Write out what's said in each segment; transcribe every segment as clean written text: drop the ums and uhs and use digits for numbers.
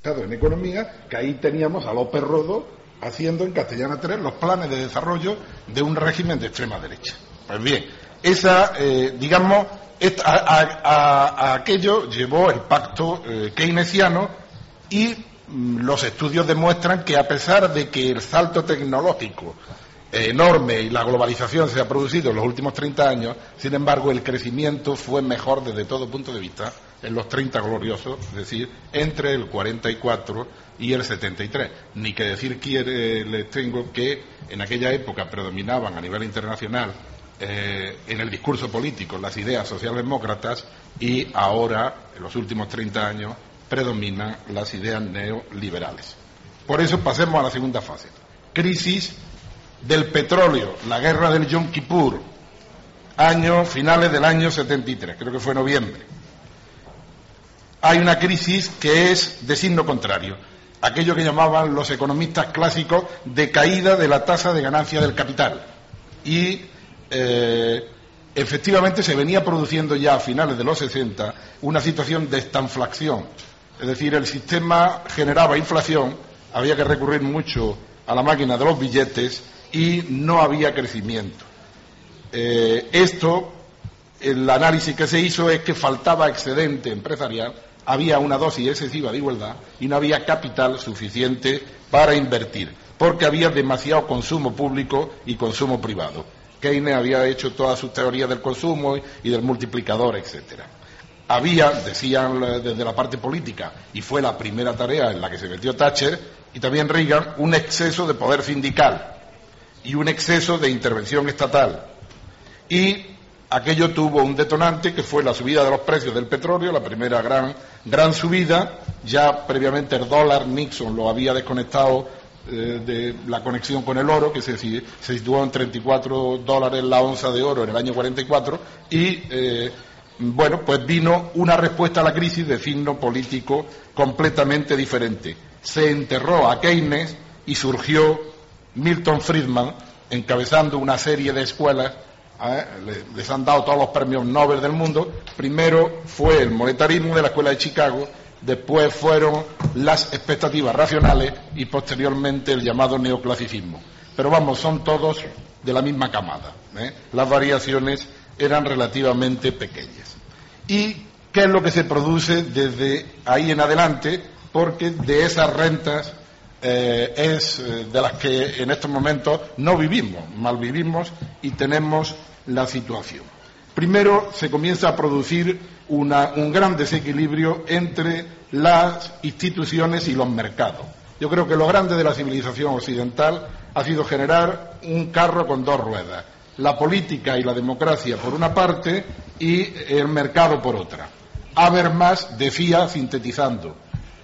en economía, que ahí teníamos a López Rodo haciendo en Castellana 3 los planes de desarrollo de un régimen de extrema derecha. Pues bien, aquello llevó el pacto keynesiano y los estudios demuestran que, a pesar de que el salto tecnológico enorme y la globalización se ha producido en los últimos 30 años, sin embargo el crecimiento fue mejor desde todo punto de vista en los 30 gloriosos, es decir, entre el 44 y el 73. Ni que decir les tengo que en aquella época predominaban a nivel internacional en el discurso político las ideas socialdemócratas, y ahora, en los últimos 30 años, predominan las ideas neoliberales. Por eso pasemos a la segunda fase. Crisis del petróleo, la guerra del Yom Kippur, finales del año 73, creo que fue noviembre. Hay una crisis que es de signo contrario, aquello que llamaban los economistas clásicos de caída de la tasa de ganancia del capital. Y efectivamente se venía produciendo ya a finales de los 60 una situación de estanflación, es decir, el sistema generaba inflación, había que recurrir mucho a la máquina de los billetes y no había crecimiento. El análisis que se hizo es que faltaba excedente empresarial, había una dosis excesiva de igualdad y no había capital suficiente para invertir, porque había demasiado consumo público y consumo privado. Keynes había hecho todas sus teorías del consumo y del multiplicador, etcétera. Había, decían desde la parte política, y fue la primera tarea en la que se metió Thatcher y también Reagan, un exceso de poder sindical y un exceso de intervención estatal. Y aquello tuvo un detonante que fue la subida de los precios del petróleo, la primera gran subida. Ya previamente el dólar, Nixon lo había desconectado de la conexión con el oro, que se situó en $34 la onza de oro en el año 44, y pues vino una respuesta a la crisis de signo político completamente diferente. Se enterró a Keynes y surgió Milton Friedman encabezando una serie de escuelas. Les han dado todos los premios Nobel del mundo. Primero fue el monetarismo de la Escuela de Chicago, después fueron las expectativas racionales y posteriormente el llamado neoclasicismo. Pero vamos, son todos de la misma camada, Las variaciones eran relativamente pequeñas. ¿Y qué es lo que se produce desde ahí en adelante? Porque de esas rentas es de las que en estos momentos no vivimos, mal vivimos, y tenemos la situación. Primero se comienza a producir un gran desequilibrio entre las instituciones y los mercados. Yo creo que lo grande de la civilización occidental ha sido generar un carro con dos ruedas, la política y la democracia por una parte y el mercado por otra. Habermas decía, sintetizando,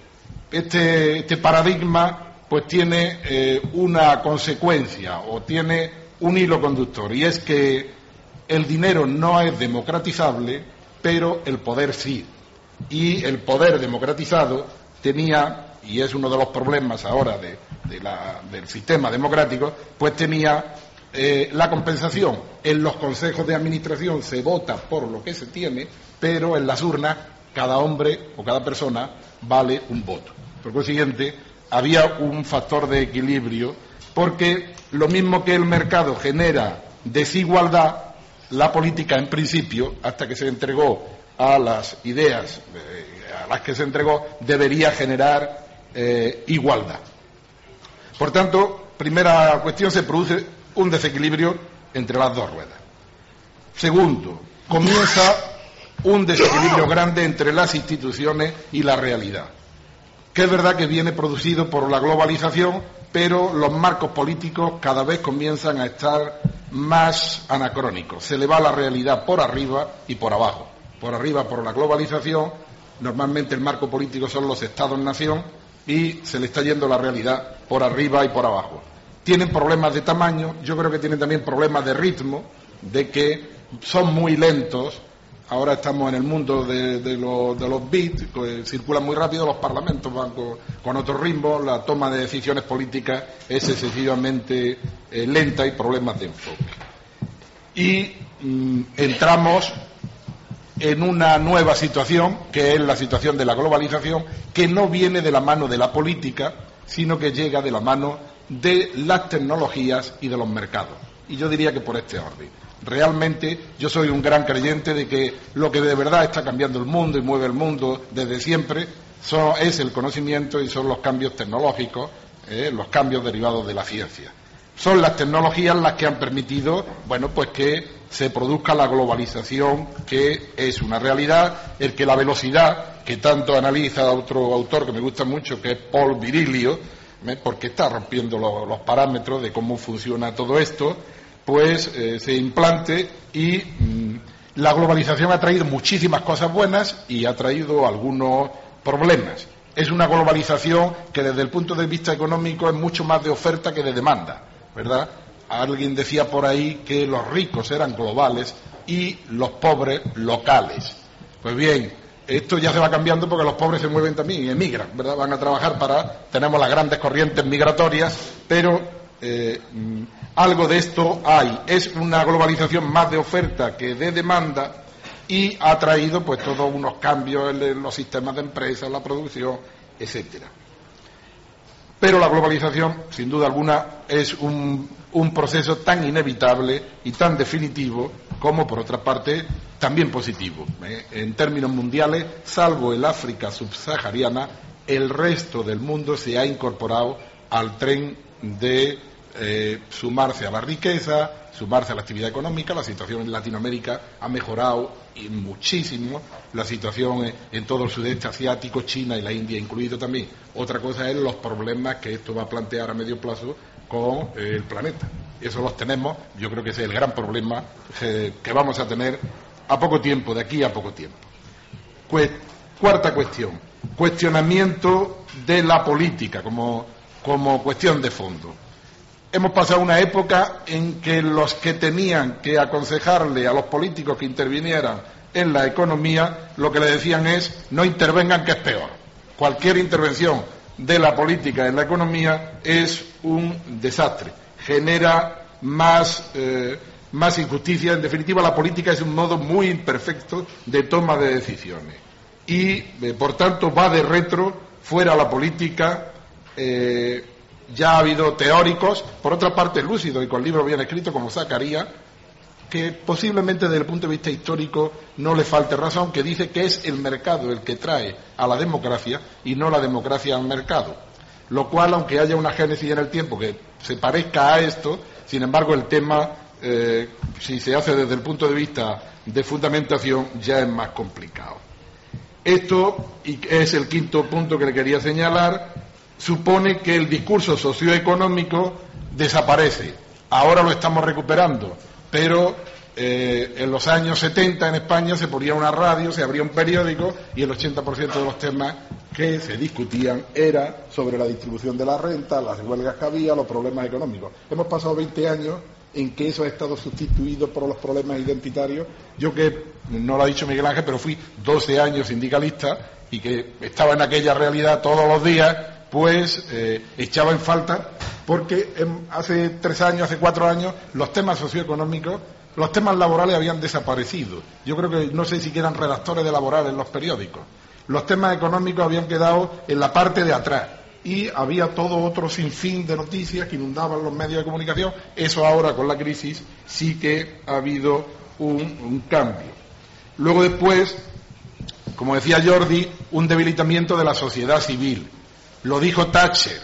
este paradigma pues tiene una consecuencia o tiene un hilo conductor, y es que el dinero no es democratizable, pero el poder sí. Y el poder democratizado tenía, y es uno de los problemas ahora del sistema democrático, pues tenía la compensación. En los consejos de administración se vota por lo que se tiene, pero en las urnas cada hombre o cada persona vale un voto. Por consiguiente, había un factor de equilibrio, porque lo mismo que el mercado genera desigualdad, la política en principio, hasta que se entregó a las ideas a las que se entregó, debería generar igualdad. Por tanto, primera cuestión, se produce un desequilibrio entre las dos ruedas. Segundo, comienza un desequilibrio grande entre las instituciones y la realidad, que es verdad que viene producido por la globalización, pero los marcos políticos cada vez comienzan a estar más anacrónicos. Se le va la realidad por arriba y por abajo. Por arriba por la globalización, normalmente el marco político son los estados-nación, y se le está yendo la realidad por arriba y por abajo. Tienen problemas de tamaño, yo creo que tienen también problemas de ritmo, de que son muy lentos. Ahora estamos en el mundo de los bits, que circulan muy rápido, los parlamentos van con otro ritmo, la toma de decisiones políticas es excesivamente lenta y problemas de enfoque. Y entramos en una nueva situación, que es la situación de la globalización, que no viene de la mano de la política, sino que llega de la mano de las tecnologías y de los mercados. Y yo diría que por este orden. Realmente yo soy un gran creyente de que lo que de verdad está cambiando el mundo y mueve el mundo desde siempre es el conocimiento y son los cambios tecnológicos, los cambios derivados de la ciencia. Son las tecnologías las que han permitido, bueno, pues que se produzca la globalización, que es una realidad, el que la velocidad, que tanto analiza otro autor que me gusta mucho, que es Paul Virilio, porque está rompiendo los parámetros de cómo funciona todo esto, pues se implante y la globalización ha traído muchísimas cosas buenas y ha traído algunos problemas. Es una globalización que desde el punto de vista económico es mucho más de oferta que de demanda, ¿verdad? Alguien decía por ahí que los ricos eran globales y los pobres locales. Pues bien, esto ya se va cambiando porque los pobres se mueven también y emigran, ¿verdad? Van a trabajar tenemos las grandes corrientes migratorias, pero algo de esto hay. Es una globalización más de oferta que de demanda y ha traído pues todos unos cambios en los sistemas de empresas, la producción, etcétera. Pero la globalización, sin duda alguna, es un proceso tan inevitable y tan definitivo como, por otra parte, también positivo. En términos mundiales, salvo el África subsahariana, el resto del mundo se ha incorporado al tren de sumarse a la riqueza, sumarse a la actividad económica. La situación en Latinoamérica ha mejorado y muchísimo, la situación en todo el sudeste asiático, China y la India incluido también. Otra cosa es los problemas que esto va a plantear a medio plazo con el planeta. Eso los tenemos, yo creo que ese es el gran problema que vamos a tener a poco tiempo, de aquí a poco tiempo. Cuarta cuestión, cuestionamiento de la política como cuestión de fondo. Hemos pasado una época en que los que tenían que aconsejarle a los políticos que intervinieran en la economía, lo que le decían es no intervengan, que es peor. Cualquier intervención de la política en la economía es un desastre, genera más injusticia. En definitiva, la política es un modo muy imperfecto de toma de decisiones y, por tanto, va de retro, fuera la política. Ya ha habido teóricos, por otra parte lúcidos y con libros bien escritos como Zacarías, que posiblemente desde el punto de vista histórico no le falte razón, que dice que es el mercado el que trae a la democracia y no la democracia al mercado. Lo cual, aunque haya una génesis en el tiempo que se parezca a esto, sin embargo el tema, si se hace desde el punto de vista de fundamentación, ya es más complicado. Esto, y es el quinto punto que le quería señalar, supone que el discurso socioeconómico desaparece. Ahora lo estamos recuperando, pero en los años 70 en España se ponía una radio, se abría un periódico y el 80% de los temas que se discutían era sobre la distribución de la renta, las huelgas que había, los problemas económicos. Hemos pasado 20 años en que eso ha estado sustituido por los problemas identitarios. Yo, que no lo ha dicho Miguel Ángel, pero fui 12 años sindicalista y que estaba en aquella realidad todos los días, pues echaba en falta, porque hace 3 años, hace 4 años, los temas socioeconómicos, los temas laborales habían desaparecido. Yo creo que no sé si eran redactores de laborales en los periódicos. Los temas económicos habían quedado en la parte de atrás y había todo otro sinfín de noticias que inundaban los medios de comunicación. Eso ahora, con la crisis, sí que ha habido un cambio. Luego, después, como decía Jordi, un debilitamiento de la sociedad civil. Lo dijo Thatcher.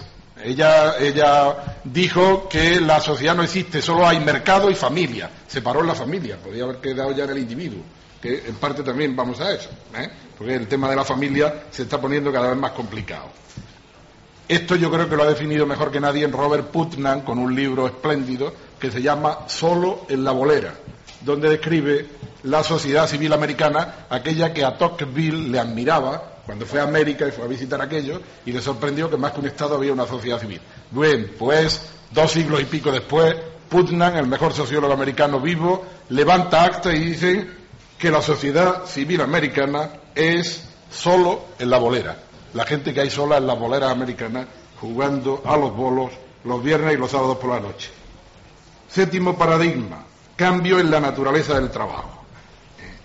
Ella dijo que la sociedad no existe, solo hay mercado y familia. Separó la familia, podría haber quedado ya en el individuo, que en parte también vamos a eso, porque el tema de la familia se está poniendo cada vez más complicado. Esto yo creo que lo ha definido mejor que nadie Robert Putnam, con un libro espléndido que se llama Solo en la bolera, donde describe la sociedad civil americana, aquella que a Tocqueville le admiraba cuando fue a América y fue a visitar aquello, y le sorprendió que más que un Estado había una sociedad civil. Bien, pues 2 siglos y pico después, Putnam, el mejor sociólogo americano vivo, levanta acta y dice que la sociedad civil americana es solo en la bolera. La gente que hay sola en las boleras americanas, jugando a los bolos los viernes y los sábados por la noche. 7º paradigma, cambio en la naturaleza del trabajo.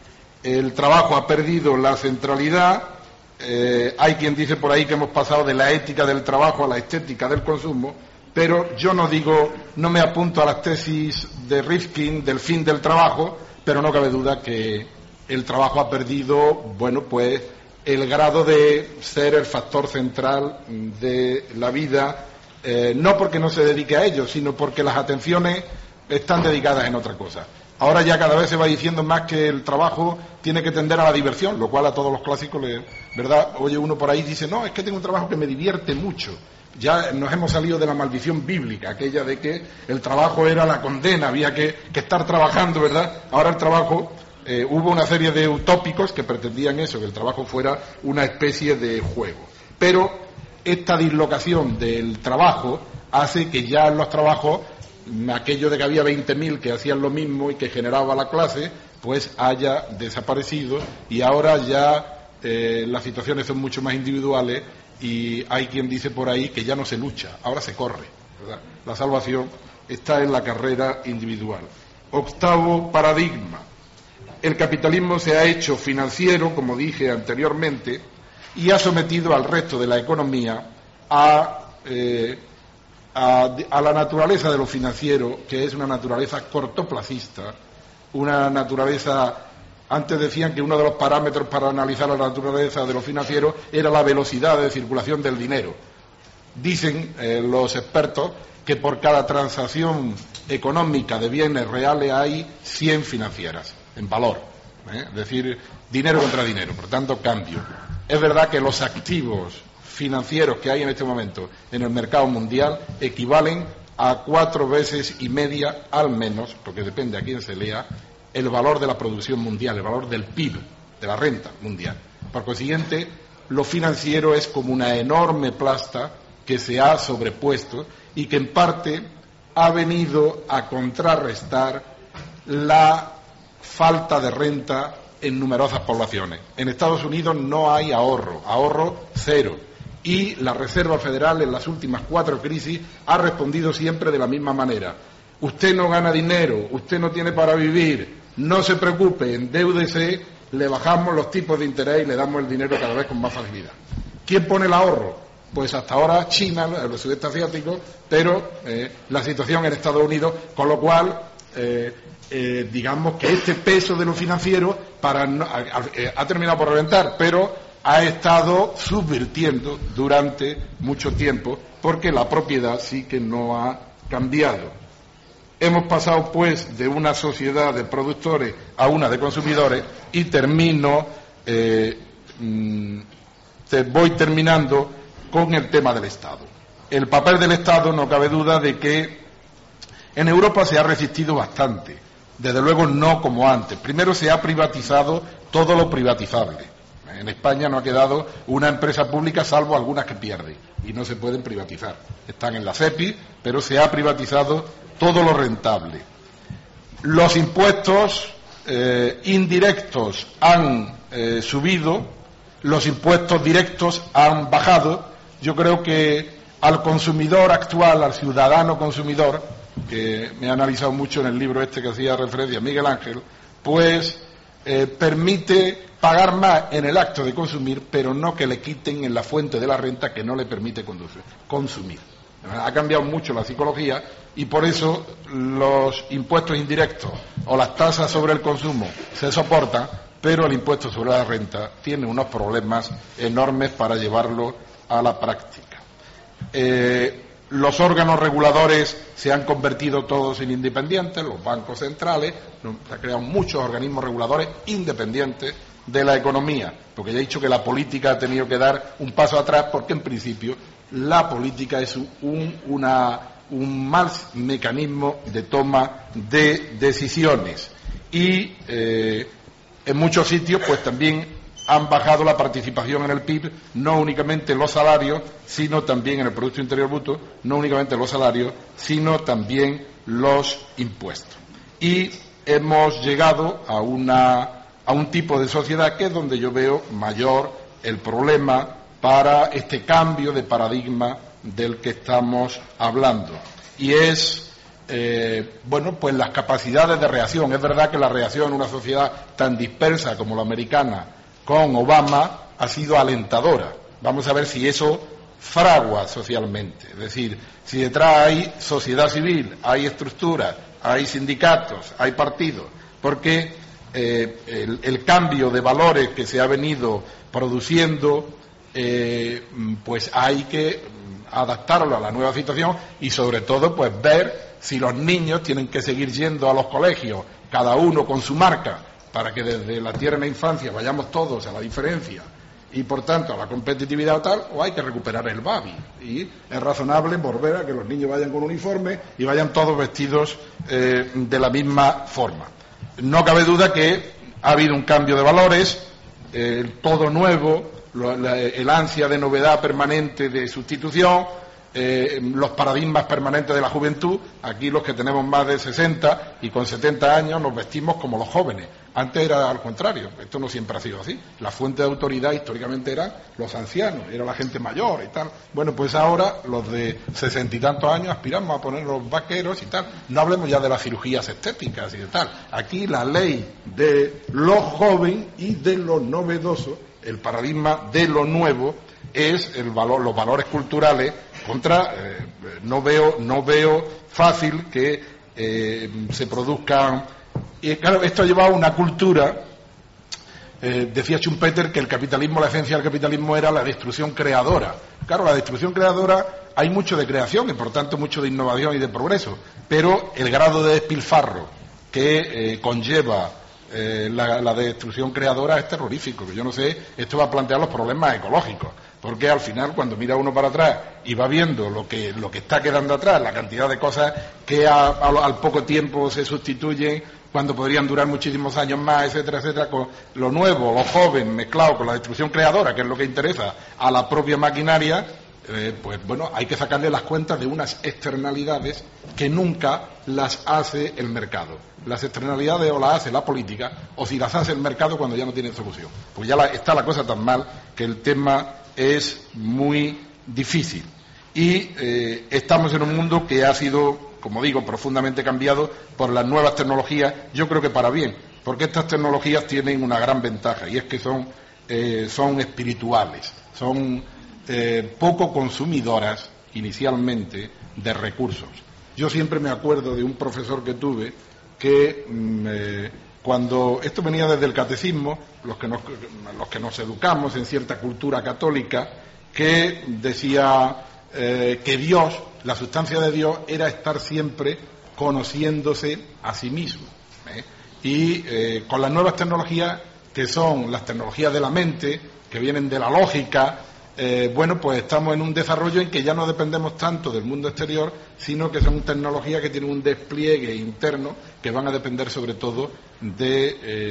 el trabajo ha perdido la centralidad. Hay quien dice por ahí que hemos pasado de la ética del trabajo a la estética del consumo, pero yo no me apunto a las tesis de Rifkin del fin del trabajo, pero no cabe duda que el trabajo ha perdido, bueno, pues el grado de ser el factor central de la vida, no porque no se dedique a ello, sino porque las atenciones están dedicadas en otra cosa. Ahora ya cada vez se va diciendo más que el trabajo tiene que tender a la diversión, lo cual a todos los clásicos, ¿verdad? Oye uno por ahí dice, no, es que tengo un trabajo que me divierte mucho. Ya nos hemos salido de la maldición bíblica, aquella de que el trabajo era la condena, había que estar trabajando, ¿verdad? Ahora el trabajo, hubo una serie de utópicos que pretendían eso, que el trabajo fuera una especie de juego. Pero esta dislocación del trabajo hace que ya en los trabajos, aquello de que había 20.000 que hacían lo mismo y que generaba la clase, pues haya desaparecido, y ahora ya las situaciones son mucho más individuales, y hay quien dice por ahí que ya no se lucha, ahora se corre, ¿verdad? La salvación está en la carrera individual. Octavo paradigma. El capitalismo se ha hecho financiero, como dije anteriormente, y ha sometido al resto de la economía a la naturaleza de lo financiero, que es una naturaleza cortoplacista, una naturaleza. Antes decían que uno de los parámetros para analizar la naturaleza de lo financiero era la velocidad de circulación del dinero. Dicen los expertos que por cada transacción económica de bienes reales hay 100 financieras, en valor. Es decir, dinero contra dinero, por tanto, cambio. Es verdad que los activos financieros que hay en este momento en el mercado mundial equivalen a 4 veces y media, al menos, porque depende a quién se lea, el valor de la producción mundial, el valor del PIB, de la renta mundial. Por consiguiente, lo financiero es como una enorme plasta que se ha sobrepuesto y que en parte ha venido a contrarrestar la falta de renta en numerosas poblaciones. En Estados Unidos no hay ahorro cero. Y la Reserva Federal en las últimas 4 crisis ha respondido siempre de la misma manera. Usted no gana dinero, usted no tiene para vivir, no se preocupe, endéudese, le bajamos los tipos de interés y le damos el dinero cada vez con más facilidad. ¿Quién pone el ahorro? Pues hasta ahora China, el sudeste asiático, pero la situación en Estados Unidos, con lo cual digamos que este peso de lo financiero ha terminado por reventar, pero ha estado subvirtiendo durante mucho tiempo, porque la propiedad sí que no ha cambiado. Hemos pasado, pues, de una sociedad de productores a una de consumidores, y voy terminando con el tema del Estado. El papel del Estado, no cabe duda de que en Europa se ha resistido bastante, desde luego no como antes. Primero se ha privatizado todo lo privatizable. En España no ha quedado una empresa pública salvo algunas que pierden y no se pueden privatizar. Están en la SEPI, pero se ha privatizado todo lo rentable. Los impuestos indirectos han subido, los impuestos directos han bajado. Yo creo que al consumidor actual, al ciudadano consumidor, que me ha analizado mucho en el libro este que hacía referencia Miguel Ángel, pues permite pagar más en el acto de consumir, pero no que le quiten en la fuente de la renta que no le permite consumir. Ha cambiado mucho la psicología y por eso los impuestos indirectos o las tasas sobre el consumo se soportan, pero el impuesto sobre la renta tiene unos problemas enormes para llevarlo a la práctica. Los órganos reguladores se han convertido todos en independientes, los bancos centrales, se han creado muchos organismos reguladores independientes de la economía, porque ya he dicho que la política ha tenido que dar un paso atrás, porque en principio la política es un mal mecanismo de toma de decisiones y en muchos sitios pues también han bajado la participación en el PIB, no únicamente los salarios, sino también en el Producto Interior Bruto, no únicamente los salarios, sino también los impuestos. Y hemos llegado a un tipo de sociedad que es donde yo veo mayor el problema para este cambio de paradigma del que estamos hablando. Y es bueno, pues las capacidades de reacción. Es verdad que la reacción en una sociedad tan dispersa como la americana con Obama ha sido alentadora. Vamos a ver si eso fragua socialmente. Es decir, si detrás hay sociedad civil, hay estructuras, hay sindicatos, hay partidos, porque el cambio de valores que se ha venido produciendo, pues hay que adaptarlo a la nueva situación y sobre todo pues ver si los niños tienen que seguir yendo a los colegios, cada uno con su marca, para que desde la tierna infancia vayamos todos a la diferencia y por tanto a la competitividad tal, o hay que recuperar el Babi. Y es razonable volver a que los niños vayan con uniforme y vayan todos vestidos de la misma forma. No cabe duda que ha habido un cambio de valores, todo nuevo, el ansia de novedad permanente, de sustitución, los paradigmas permanentes de la juventud. Aquí los que tenemos más de 60 y con 70 años nos vestimos como los jóvenes. Antes era al contrario, esto no siempre ha sido así. La fuente de autoridad históricamente eran los ancianos, era la gente mayor y tal. Bueno, pues ahora los de 60 y tantos años aspiramos a poner los vaqueros y tal. No hablemos ya de las cirugías estéticas y de tal. Aquí la ley de lo joven y de lo novedoso, el paradigma de lo nuevo, es el valor, los valores culturales no veo fácil que se produzcan. Y claro, esto ha llevado a una cultura, decía Schumpeter que el capitalismo, la esencia del capitalismo era la destrucción creadora. Claro, la destrucción creadora, hay mucho de creación y por tanto mucho de innovación y de progreso, pero el grado de despilfarro que conlleva la destrucción creadora es terrorífico. Yo no sé, esto va a plantear los problemas ecológicos, porque al final cuando mira uno para atrás y va viendo lo que está quedando atrás, la cantidad de cosas que al poco tiempo se sustituyen cuando podrían durar muchísimos años más, etcétera, etcétera, con lo nuevo, lo joven, mezclado con la destrucción creadora, que es lo que interesa a la propia maquinaria, pues bueno, hay que sacarle las cuentas de unas externalidades que nunca las hace el mercado. Las externalidades o las hace la política, o si las hace el mercado cuando ya no tienen solución. Pues ya está la cosa tan mal que el tema es muy difícil. Y estamos en un mundo que ha sido, como digo, profundamente cambiado por las nuevas tecnologías, yo creo que para bien, porque estas tecnologías tienen una gran ventaja, y es que son espirituales, son poco consumidoras inicialmente de recursos. Yo siempre me acuerdo de un profesor que tuve que cuando esto venía desde el catecismo, los que nos educamos en cierta cultura católica, que decía que Dios, la sustancia de Dios, era estar siempre conociéndose a sí mismo. Y con las nuevas tecnologías, que son las tecnologías de la mente, que vienen de la lógica, bueno, pues estamos en un desarrollo en que ya no dependemos tanto del mundo exterior, sino que son tecnologías que tienen un despliegue interno que van a depender sobre todo de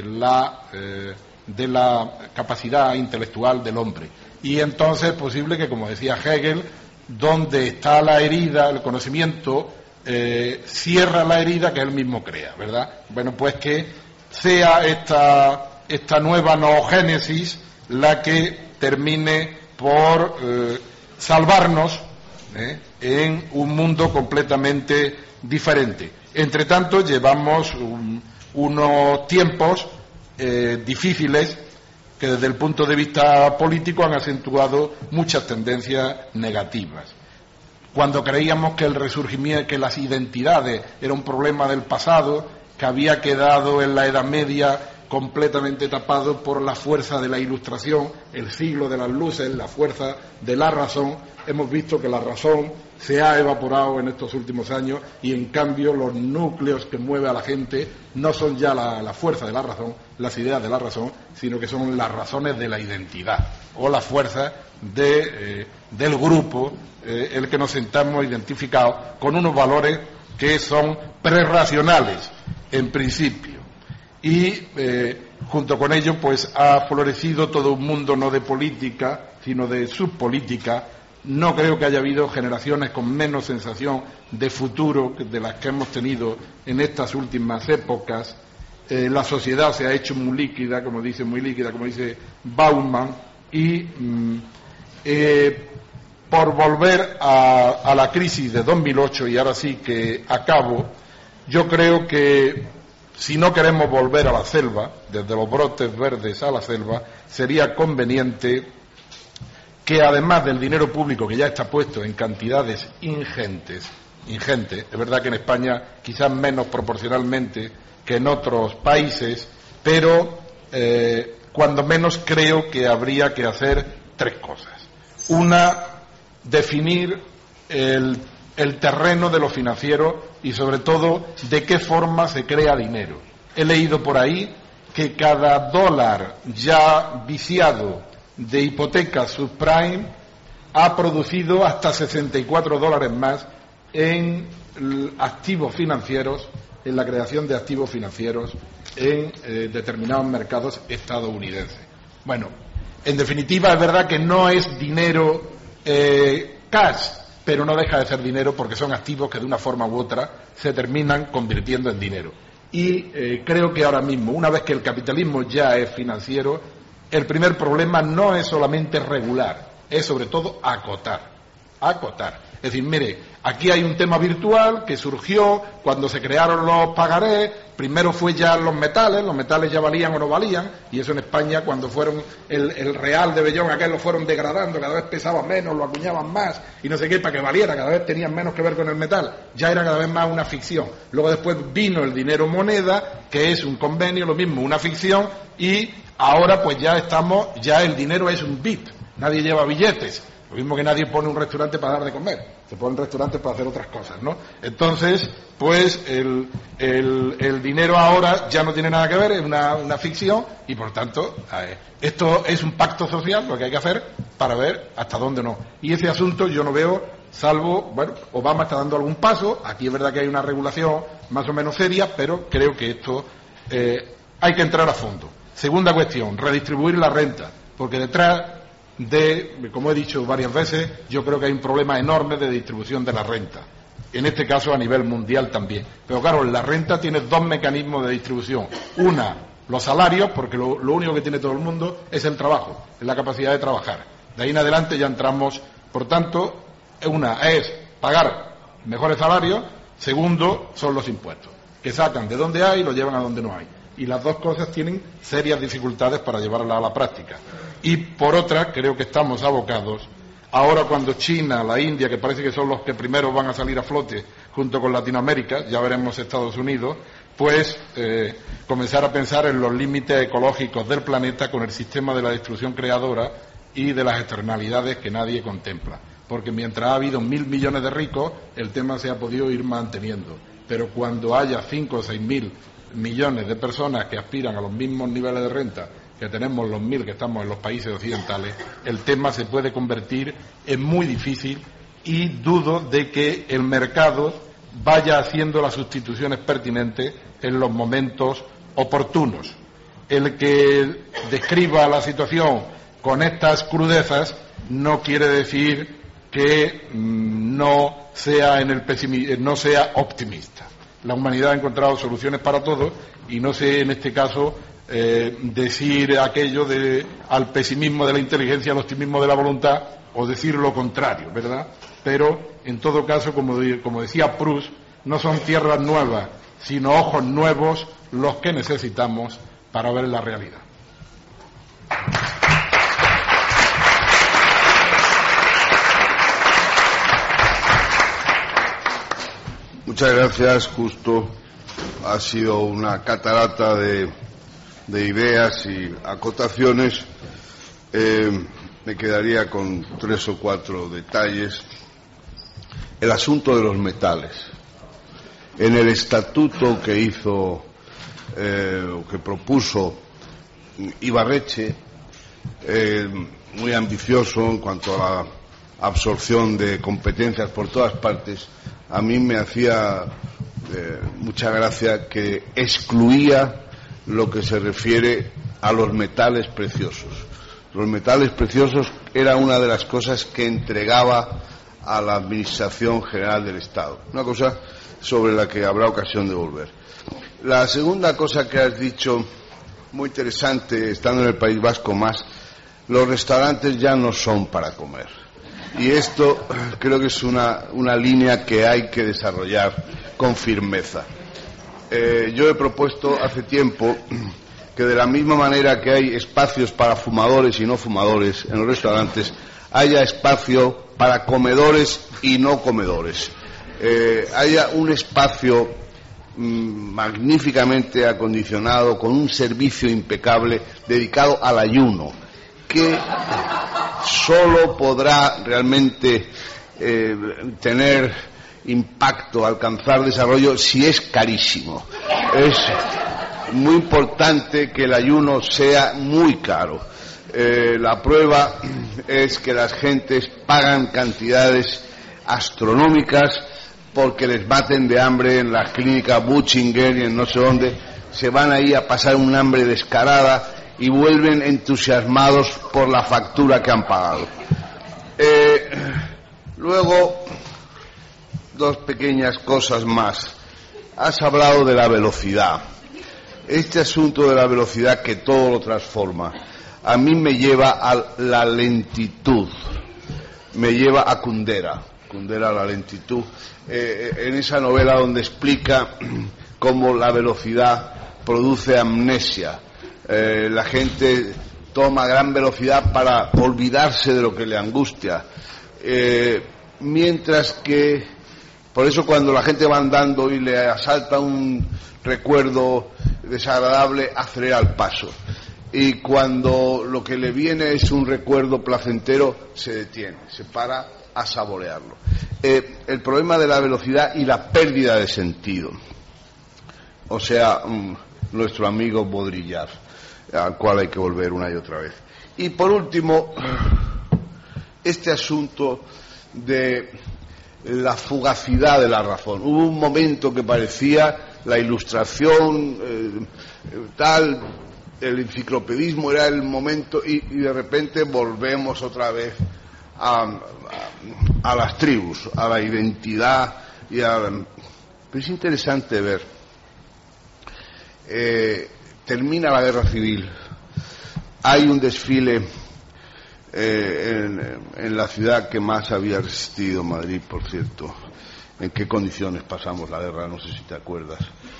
la capacidad intelectual del hombre. Y entonces es posible que, como decía Hegel, donde está la herida, el conocimiento cierra la herida que él mismo crea, ¿verdad? Bueno, pues que sea esta nueva noogénesis la que termine por salvarnos en un mundo completamente diferente. Entre tanto, llevamos unos tiempos difíciles que desde el punto de vista político han acentuado muchas tendencias negativas. Cuando creíamos que el resurgimiento, que las identidades era un problema del pasado, que había quedado en la Edad Media completamente tapado por la fuerza de la Ilustración, el siglo de las luces, la fuerza de la razón, hemos visto que la razón se ha evaporado en estos últimos años y en cambio los núcleos que mueve a la gente no son ya la fuerza de la razón, las ideas de la razón, sino que son las razones de la identidad o la fuerza del grupo, el que nos sentamos identificados con unos valores que son prerracionales en principio. Y junto con ello pues ha florecido todo un mundo no de política sino de subpolítica. No creo que haya habido generaciones con menos sensación de futuro de las que hemos tenido en estas últimas épocas. La sociedad se ha hecho muy líquida, como dice Bauman, y por volver a la crisis de 2008, y ahora sí que acabo, yo creo que si no queremos volver a la selva, desde los brotes verdes a la selva, sería conveniente que además del dinero público que ya está puesto en cantidades ingentes, es verdad que en España quizás menos proporcionalmente que en otros países, pero cuando menos creo que habría que hacer tres cosas. Una, definir el terreno de lo financiero y sobre todo de qué forma se crea dinero. He leído por ahí que cada dólar ya viciado de hipotecas subprime ha producido hasta $64 más en activos financieros, en la creación de activos financieros en determinados mercados estadounidenses. Bueno, en definitiva es verdad que no es dinero cash, pero no deja de ser dinero porque son activos que de una forma u otra se terminan convirtiendo en dinero. Y creo que ahora mismo, una vez que el capitalismo ya es financiero, el primer problema no es solamente regular, es sobre todo acotar. Es decir, mire, aquí hay un tema virtual que surgió cuando se crearon los pagarés. Primero fue ya los metales ya valían o no valían, y eso en España cuando fueron el real de Bellón, aquel lo fueron degradando, cada vez pesaba menos, lo acuñaban más y no sé qué, para que valiera, cada vez tenían menos que ver con el metal, ya era cada vez más una ficción. Luego después vino el dinero moneda, que es un convenio, lo mismo, una ficción, y ahora pues ya el dinero es un bit, nadie lleva billetes. Lo mismo que nadie pone un restaurante para dar de comer, se ponen restaurantes para hacer otras cosas, ¿no? Entonces, pues el dinero ahora ya no tiene nada que ver, es una ficción, y por tanto, esto es un pacto social, lo que hay que hacer para ver hasta dónde no. Y ese asunto yo no veo, salvo, bueno, Obama está dando algún paso, aquí es verdad que hay una regulación más o menos seria, pero creo que esto hay que entrar a fondo. Segunda cuestión, redistribuir la renta, porque detrás como he dicho varias veces, yo creo que hay un problema enorme de distribución de la renta, en este caso a nivel mundial también. Pero claro, la renta tiene dos mecanismos de distribución. Una, los salarios, porque lo único que tiene todo el mundo es el trabajo, es la capacidad de trabajar. De ahí en adelante ya entramos, por tanto, una es pagar mejores salarios, segundo son los impuestos, que sacan de donde hay y lo llevan a donde no hay. Y las dos cosas tienen serias dificultades para llevarlas a la práctica. Y por otra, creo que estamos abocados, ahora cuando China, la India, que parece que son los que primero van a salir a flote junto con Latinoamérica, ya veremos Estados Unidos, pues comenzar a pensar en los límites ecológicos del planeta con el sistema de la destrucción creadora y de las externalidades que nadie contempla. Porque mientras ha habido 1.000 millones de ricos, el tema se ha podido ir manteniendo. Pero cuando haya 5 o 6.000 millones de personas que aspiran a los mismos niveles de renta que tenemos los 1.000 que estamos en los países occidentales, el tema se puede convertir en muy difícil, y dudo de que el mercado vaya haciendo las sustituciones pertinentes en los momentos oportunos. El que describa la situación con estas crudezas no quiere decir que no sea no sea optimista. La humanidad ha encontrado soluciones para todo, y no sé en este caso decir aquello al pesimismo de la inteligencia, al optimismo de la voluntad, o decir lo contrario, ¿verdad? Pero en todo caso, como decía Proust, no son tierras nuevas, sino ojos nuevos los que necesitamos para ver la realidad. Muchas gracias, Justo. Ha sido una catarata de ideas y acotaciones. Me quedaría con 3 o 4 detalles. El asunto de los metales. En el estatuto que hizo, que propuso Ibarretxe, muy ambicioso en cuanto a la absorción de competencias por todas partes, a mí me hacía mucha gracia que excluía lo que se refiere a los metales preciosos. Los metales preciosos era una de las cosas que entregaba a la Administración General del Estado, una cosa sobre la que habrá ocasión de volver. La segunda cosa que has dicho, muy interesante, estando en el País Vasco más, los restaurantes ya no son para comer. Y esto creo que es una línea que hay que desarrollar con firmeza. Yo he propuesto hace tiempo que de la misma manera que hay espacios para fumadores y no fumadores en los restaurantes, haya espacio para comedores y no comedores. Haya un espacio magníficamente acondicionado, con un servicio impecable, dedicado al ayuno, que solo podrá realmente tener impacto, alcanzar desarrollo, si es carísimo. Es muy importante que el ayuno sea muy caro. La prueba es que las gentes pagan cantidades astronómicas porque les maten de hambre en las clínicas Butchinger y en no sé dónde. Se van ahí a pasar un hambre descarada y vuelven entusiasmados por la factura que han pagado. Luego, dos pequeñas cosas más. Has hablado de la velocidad. Este asunto de la velocidad que todo lo transforma, a mí me lleva a la lentitud, me lleva a Kundera, la lentitud, en esa novela donde explica cómo la velocidad produce amnesia. La gente toma gran velocidad para olvidarse de lo que le angustia, mientras que, por eso cuando la gente va andando y le asalta un recuerdo desagradable, acelera el paso, y cuando lo que le viene es un recuerdo placentero, se detiene, se para a saborearlo. El problema de la velocidad y la pérdida de sentido, o sea, nuestro amigo Baudrillard, al cual hay que volver una y otra vez. Y por último, este asunto de la fugacidad de la razón. Hubo un momento que parecía la ilustración, el enciclopedismo era el momento, y de repente volvemos otra vez a las tribus, a la identidad pero es interesante ver. Termina la guerra civil, hay un desfile en la ciudad que más había resistido, Madrid, por cierto. ¿En qué condiciones pasamos la guerra? No sé si te acuerdas.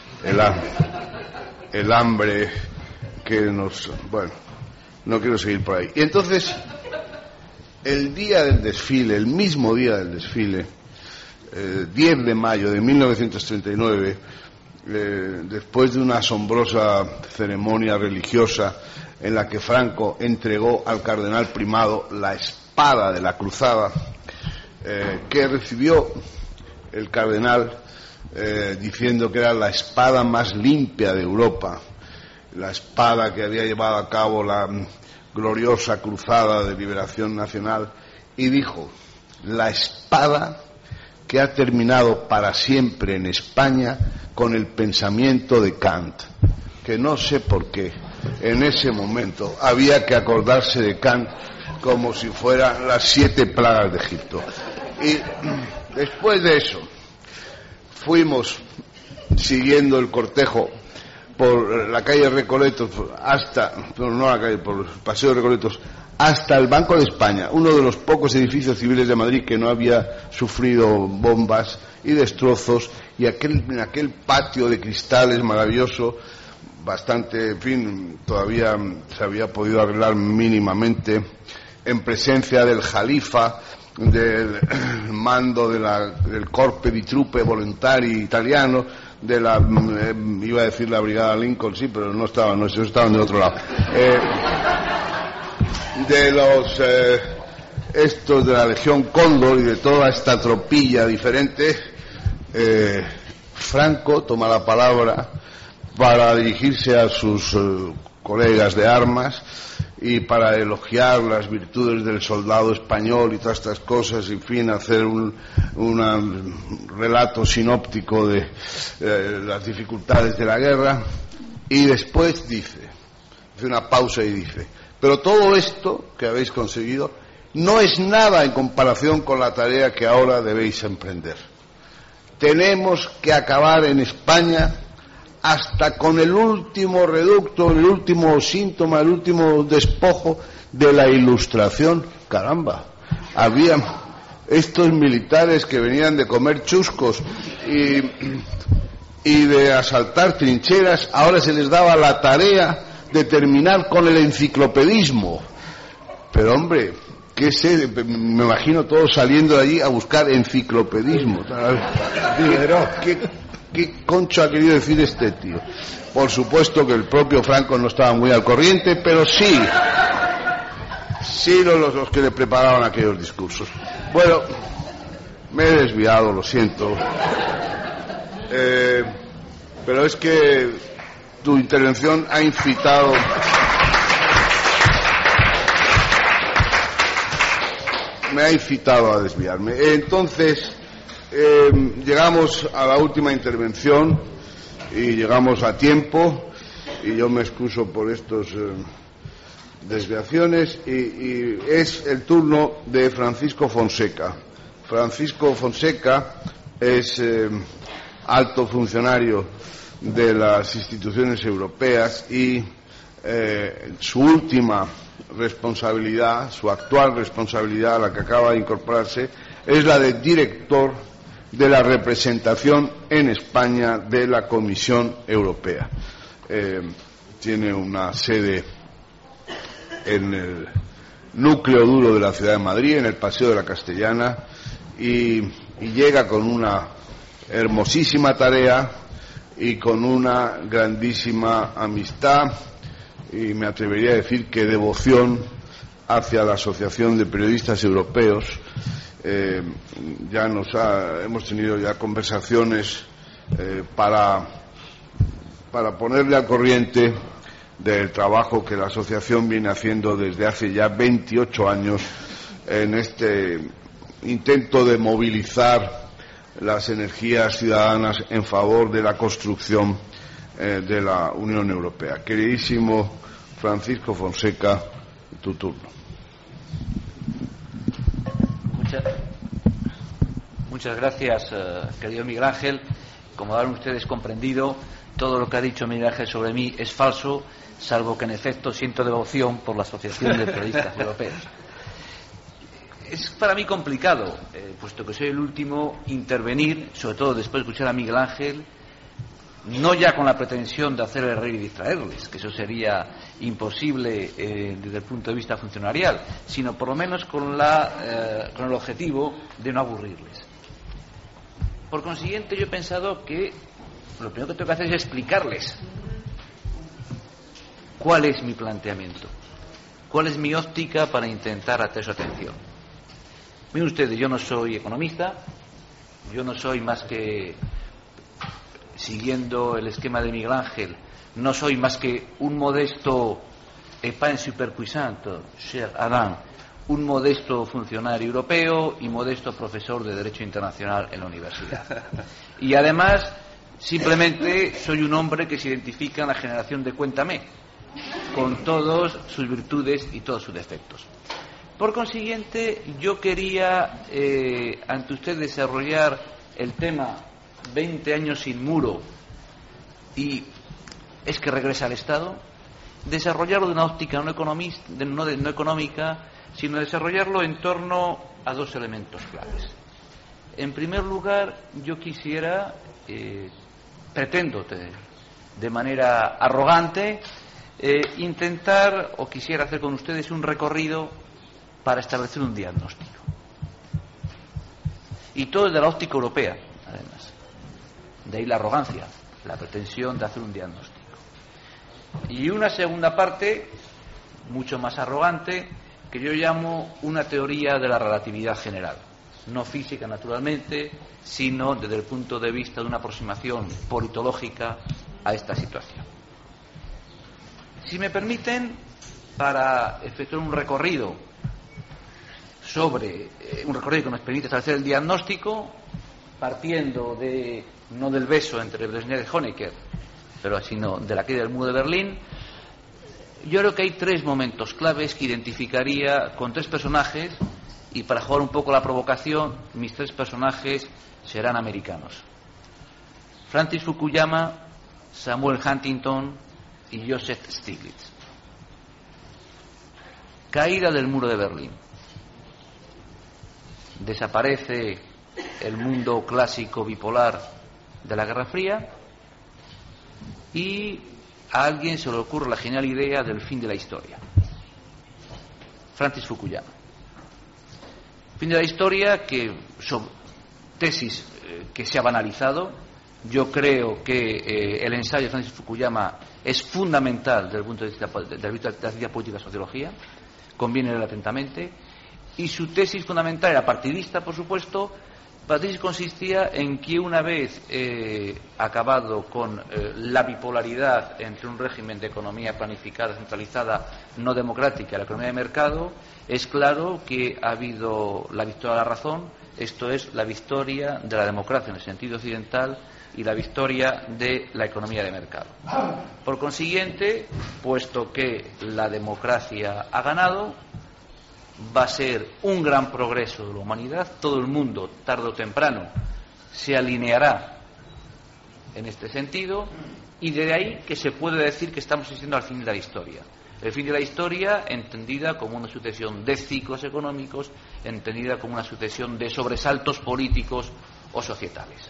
El hambre que nos... Bueno, no quiero seguir por ahí. Y entonces, el día del desfile, el mismo día del desfile, 10 de mayo de 1939, después de una asombrosa ceremonia religiosa en la que Franco entregó al cardenal primado la espada de la cruzada, que recibió el cardenal diciendo que era la espada más limpia de Europa, la espada que había llevado a cabo la gloriosa cruzada de liberación nacional, y dijo: la espada que ha terminado para siempre en España con el pensamiento de Kant, que no sé por qué en ese momento había que acordarse de Kant como si fueran las 7 plagas de Egipto. Y después de eso fuimos siguiendo el cortejo por la calle Recoletos por el paseo de Recoletos hasta el Banco de España, uno de los pocos edificios civiles de Madrid que no había sufrido bombas y destrozos, y en aquel patio de cristales maravilloso, bastante, en fin, todavía se había podido arreglar mínimamente, en presencia del Jalifa, del mando del Corpo di Truppe Volontari italiano, de iba a decir la Brigada Lincoln, sí, pero no estaban del otro lado, de los estos de la Legión Cóndor y de toda esta tropilla diferente. Franco toma la palabra para dirigirse a sus colegas de armas y para elogiar las virtudes del soldado español y todas estas cosas, en fin, hacer un relato sinóptico de las dificultades de la guerra, y después hace una pausa y dice: pero todo esto que habéis conseguido no es nada en comparación con la tarea que ahora debéis emprender. Tenemos que acabar en España hasta con el último reducto, el último síntoma, el último despojo de la Ilustración. Caramba, había estos militares que venían de comer chuscos y de asaltar trincheras, ahora se les daba la tarea de terminar con el enciclopedismo. Pero hombre, ¿qué sé? Me imagino todos saliendo de allí a buscar enciclopedismo. ¿Qué concho ha querido decir este tío? Por supuesto que el propio Franco no estaba muy al corriente, pero sí los que le preparaban aquellos discursos. Bueno, me he desviado, lo siento. Pero es que tu intervención ha incitado... me ha incitado a desviarme. Entonces, llegamos a la última intervención y llegamos a tiempo, y yo me excuso por estos desviaciones, y es el turno de Francisco Fonseca. Francisco Fonseca es alto funcionario de las instituciones europeas y su última responsabilidad, su actual responsabilidad, a la que acaba de incorporarse, es la de director de la representación en España de la Comisión Europea. Tiene una sede en el núcleo duro de la ciudad de Madrid, en el Paseo de la Castellana, y llega con una hermosísima tarea y con una grandísima amistad, y me atrevería a decir que devoción hacia la Asociación de Periodistas Europeos. Hemos tenido ya conversaciones para ponerle al corriente del trabajo que la asociación viene haciendo desde hace ya 28 años en este intento de movilizar las energías ciudadanas en favor de la construcción de la Unión Europea. Queridísimo Francisco Fonseca, tu turno. Muchas gracias, querido Miguel Ángel. Como habrán ustedes comprendido, todo lo que ha dicho Miguel Ángel sobre mí es falso, salvo que en efecto siento devoción por la Asociación de Periodistas Europeos. Es para mí complicado, puesto que soy el último, intervenir, sobre todo después de escuchar a Miguel Ángel, no ya con la pretensión de hacerles reír y distraerles, que eso sería imposible desde el punto de vista funcionarial, sino por lo menos con el objetivo de no aburrirles. Por consiguiente, yo he pensado que lo primero que tengo que hacer es explicarles cuál es mi planteamiento, cuál es mi óptica para intentar atraer su atención. Miren ustedes, yo no soy economista, yo no soy más que, siguiendo el esquema de Miguel Ángel, no soy más que un modesto pas superpuissant, cher Adam, un modesto funcionario europeo y modesto profesor de Derecho Internacional en la universidad. Y además, simplemente soy un hombre que se identifica en la generación de Cuéntame, con todas sus virtudes y todos sus defectos. Por consiguiente, yo quería ante usted desarrollar el tema 20 años sin muro y es que regresa al Estado, desarrollarlo de una óptica no económica, sino desarrollarlo en torno a dos elementos claves. En primer lugar, yo quisiera, pretendo de manera arrogante, intentar o quisiera hacer con ustedes un recorrido para establecer un diagnóstico. Y todo desde la óptica europea, además. De ahí la arrogancia, la pretensión de hacer un diagnóstico. Y una segunda parte, mucho más arrogante, que yo llamo una teoría de la relatividad general. No física, naturalmente, sino desde el punto de vista de una aproximación politológica a esta situación. Si me permiten, para efectuar un recorrido que nos permite establecer el diagnóstico, partiendo no del beso entre Brezhnev y Honecker, sino de la caída del muro de Berlín, yo creo que hay tres momentos claves que identificaría con tres personajes, y para jugar un poco la provocación, mis tres personajes serán americanos: Francis Fukuyama, Samuel Huntington y Joseph Stiglitz. Caída del muro de Berlín. desaparece el mundo clásico bipolar de la Guerra Fría y a alguien se le ocurre la genial idea del fin de la historia. Francis Fukuyama. Fin de la historia, que son tesis que se ha banalizado. Yo creo que el ensayo de Francis Fukuyama es fundamental desde el punto de vista de la ciencia política y sociología, conviene leerlo atentamente, y su tesis fundamental era partidista, por supuesto. La tesis consistía en que una vez acabado con la bipolaridad entre un régimen de economía planificada, centralizada, no democrática y la economía de mercado, es claro que ha habido la victoria de la razón, esto es la victoria de la democracia en el sentido occidental y la victoria de la economía de mercado. Por consiguiente, puesto que la democracia ha ganado, va a ser un gran progreso de la humanidad. Todo el mundo, tarde o temprano, se alineará en este sentido, y de ahí que se puede decir que estamos asistiendo al fin de la historia. El fin de la historia entendida como una sucesión de ciclos económicos, entendida como una sucesión de sobresaltos políticos o societales.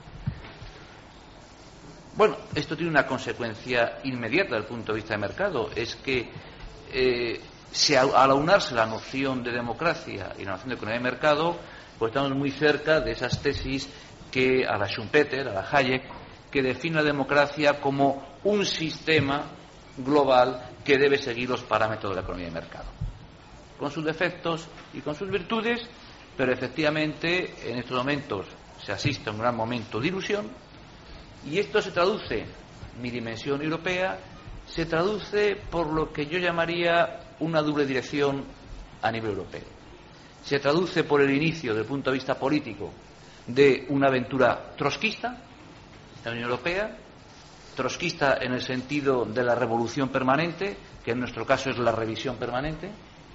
Bueno, esto tiene una consecuencia inmediata desde el punto de vista de mercado, es que al aunarse la noción de democracia y la noción de economía de mercado, pues estamos muy cerca de esas tesis que a la Schumpeter, a la Hayek, que define la democracia como un sistema global que debe seguir los parámetros de la economía de mercado, con sus defectos y con sus virtudes, pero efectivamente en estos momentos se asiste a un gran momento de ilusión, y esto se traduce, mi dimensión europea, se traduce por lo que yo llamaría una doble dirección a nivel europeo. Se traduce por el inicio, desde el punto de vista político, de una aventura trotskista en la Unión Europea, trotskista en el sentido de la revolución permanente, que en nuestro caso es la revisión permanente.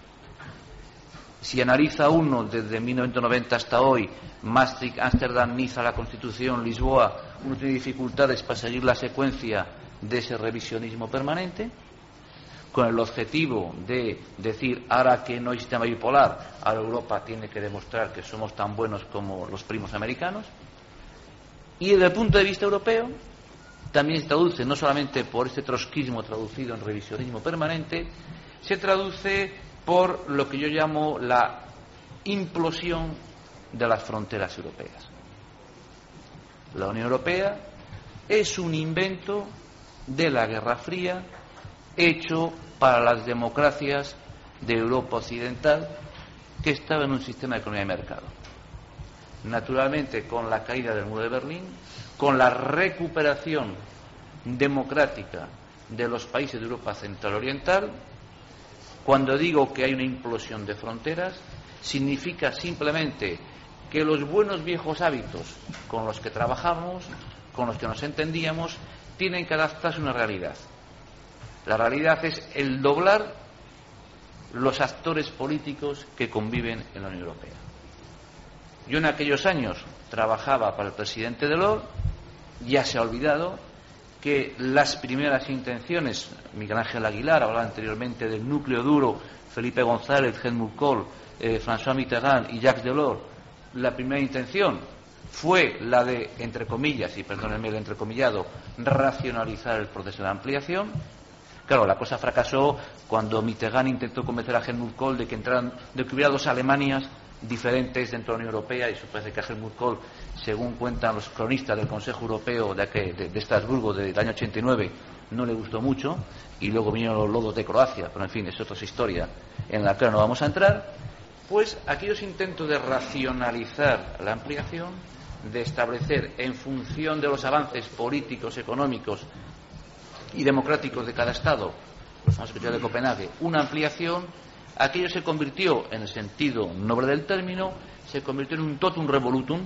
Si analiza uno desde 1990 hasta hoy, Maastricht, Ámsterdam, Niza, la Constitución, Lisboa, uno tiene dificultades para seguir la secuencia de ese revisionismo permanente, con el objetivo de decir, ahora que no hay sistema bipolar, ahora Europa tiene que demostrar que somos tan buenos como los primos americanos. Y desde el punto de vista europeo también se traduce, no solamente por este trotskismo traducido en revisionismo permanente, se traduce por lo que yo llamo la implosión de las fronteras europeas. La Unión Europea es un invento de la Guerra Fría hecho para las democracias de Europa Occidental, que estaba en un sistema de economía de mercado. Naturalmente, con la caída del muro de Berlín, con la recuperación democrática de los países de Europa Central Oriental, cuando digo que hay una implosión de fronteras, significa simplemente que los buenos viejos hábitos con los que trabajamos, con los que nos entendíamos, tienen que adaptarse a una realidad. La realidad es el doblar los actores políticos que conviven en la Unión Europea. Yo en aquellos años trabajaba para el presidente Delors, ya se ha olvidado que las primeras intenciones, Miguel Ángel Aguilar hablaba anteriormente del núcleo duro, Felipe González, Helmut Kohl, François Mitterrand y Jacques Delors, la primera intención fue la de, entre comillas, y perdónenme el entrecomillado, racionalizar el proceso de la ampliación. Claro, la cosa fracasó cuando Mitterrand intentó convencer a Helmut Kohl de que hubiera dos Alemanias diferentes dentro de la Unión Europea, y eso parece que a Helmut Kohl, según cuentan los cronistas del Consejo Europeo de Estrasburgo del año 89, no le gustó mucho, y luego vinieron los lodos de Croacia, pero en fin, es otra historia en la que no vamos a entrar. Pues aquellos intentos de racionalizar la ampliación, de establecer en función de los avances políticos, económicos y democráticos de cada Estado, los famosos criterios de Copenhague, una ampliación, aquello se convirtió, en el sentido noble del término, se convirtió en un totum revolutum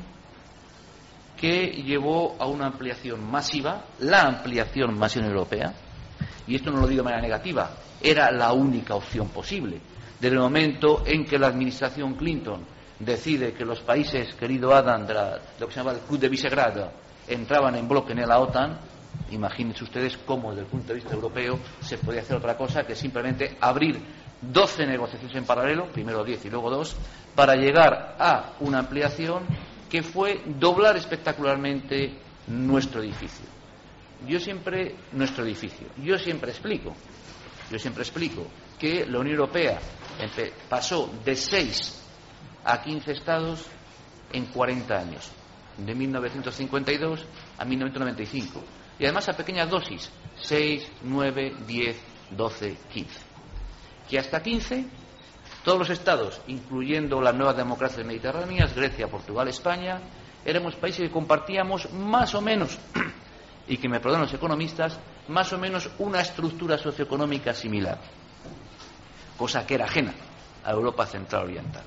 que llevó a una ampliación masiva, la ampliación masiva europea, y esto no lo digo de manera negativa, era la única opción posible. Desde el momento en que la administración Clinton decide que los países, querido Adam, de lo que se llama el Club de Visegrado, entraban en bloque en la OTAN, imagínense ustedes cómo desde el punto de vista europeo se podía hacer otra cosa que simplemente abrir 12 negociaciones en paralelo, primero 10 y luego 2, para llegar a una ampliación que fue doblar espectacularmente nuestro edificio. Yo siempre explico que la Unión Europea pasó de 6 a 15 estados en 40 años, de 1952 a 1995, y además a pequeñas dosis, 6, 9, 10, 12, 15. Que hasta 15, todos los estados, incluyendo las nuevas democracias mediterráneas, Grecia, Portugal, España, éramos países que compartíamos más o menos, y que me perdonen los economistas, más o menos una estructura socioeconómica similar, cosa que era ajena a Europa Central Oriental.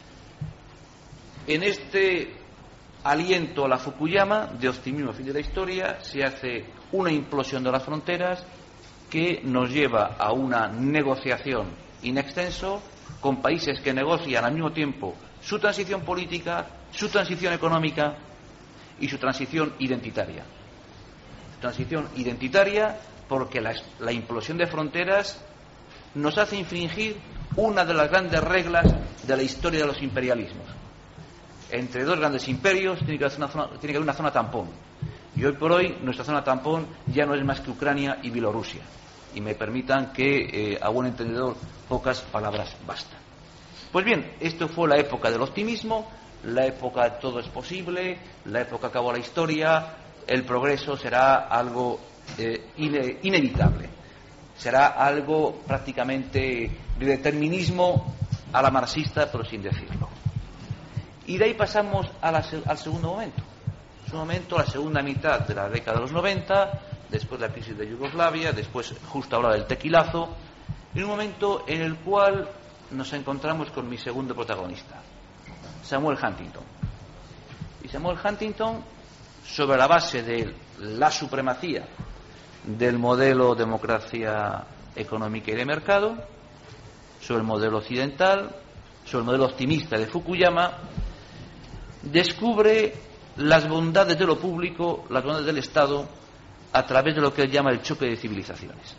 En este aliento a la Fukuyama, de optimismo fin de la historia, se hace una implosión de las fronteras que nos lleva a una negociación in extenso con países que negocian al mismo tiempo su transición política, su transición económica y su transición identitaria. Transición identitaria porque la implosión de fronteras nos hace infringir una de las grandes reglas de la historia de los imperialismos. Entre dos grandes imperios tiene que haber una zona tampón. Y hoy por hoy nuestra zona tampón ya no es más que Ucrania y Bielorrusia. Y me permitan que, a buen entendedor, pocas palabras bastan. Pues bien, esto fue la época del optimismo, la época de todo es posible, la época acabó la historia, el progreso será algo inevitable. Será algo prácticamente de determinismo a la marxista, pero sin decirlo. Y de ahí pasamos al segundo momento. En su momento, la segunda mitad de la década de los 90, después de la crisis de Yugoslavia, después justo ahora del tequilazo, en un momento en el cual nos encontramos con mi segundo protagonista, Samuel Huntington. Y Samuel Huntington, sobre la base de la supremacía del modelo democracia económica y de mercado, sobre el modelo occidental, sobre el modelo optimista de Fukuyama, descubre las bondades de lo público, las bondades del Estado, a través de lo que él llama el choque de civilizaciones.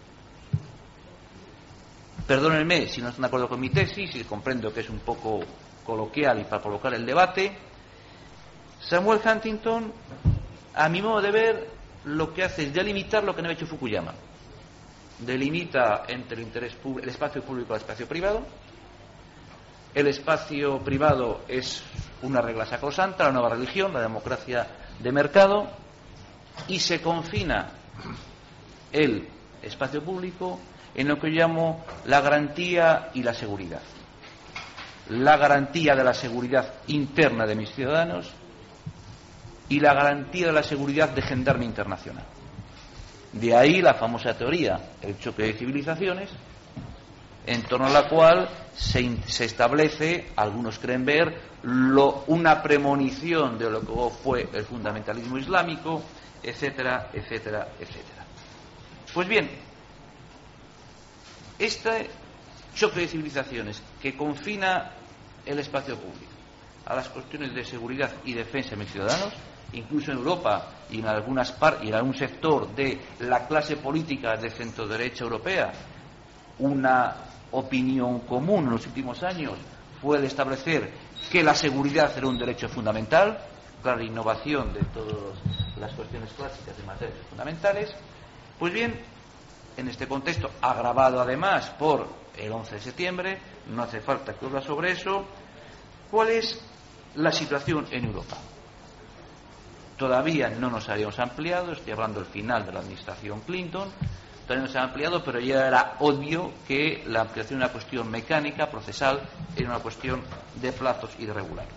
Perdónenme si no están de acuerdo con mi tesis, y comprendo que es un poco coloquial y para provocar el debate. Samuel Huntington, a mi modo de ver, lo que hace es delimitar lo que no ha hecho Fukuyama. Delimita entre el espacio público y el espacio privado. El espacio privado es una regla sacrosanta, la nueva religión, la democracia de mercado, y se confina el espacio público en lo que yo llamo la garantía y la seguridad. La garantía de la seguridad interna de mis ciudadanos y la garantía de la seguridad de gendarme internacional. De ahí la famosa teoría, el choque de civilizaciones, en torno a la cual se establece, algunos creen ver, una premonición de lo que fue el fundamentalismo islámico, etcétera, etcétera, etcétera. Pues bien, este choque de civilizaciones que confina el espacio público a las cuestiones de seguridad y defensa de mis ciudadanos, incluso en Europa y en algún sector de la clase política de centro-derecha europea, una opinión común en los últimos años fue el establecer que la seguridad era un derecho fundamental, clara innovación de todas las cuestiones clásicas de materias fundamentales. Pues bien, en este contexto, agravado además por el 11 de septiembre, no hace falta que hablar sobre eso, ¿cuál es la situación en Europa? Todavía no nos habíamos ampliado, estoy hablando del final de la administración Clinton, todavía no se ha ampliado, pero ya era obvio que la ampliación era una cuestión mecánica, procesal, era una cuestión de plazos y de regular.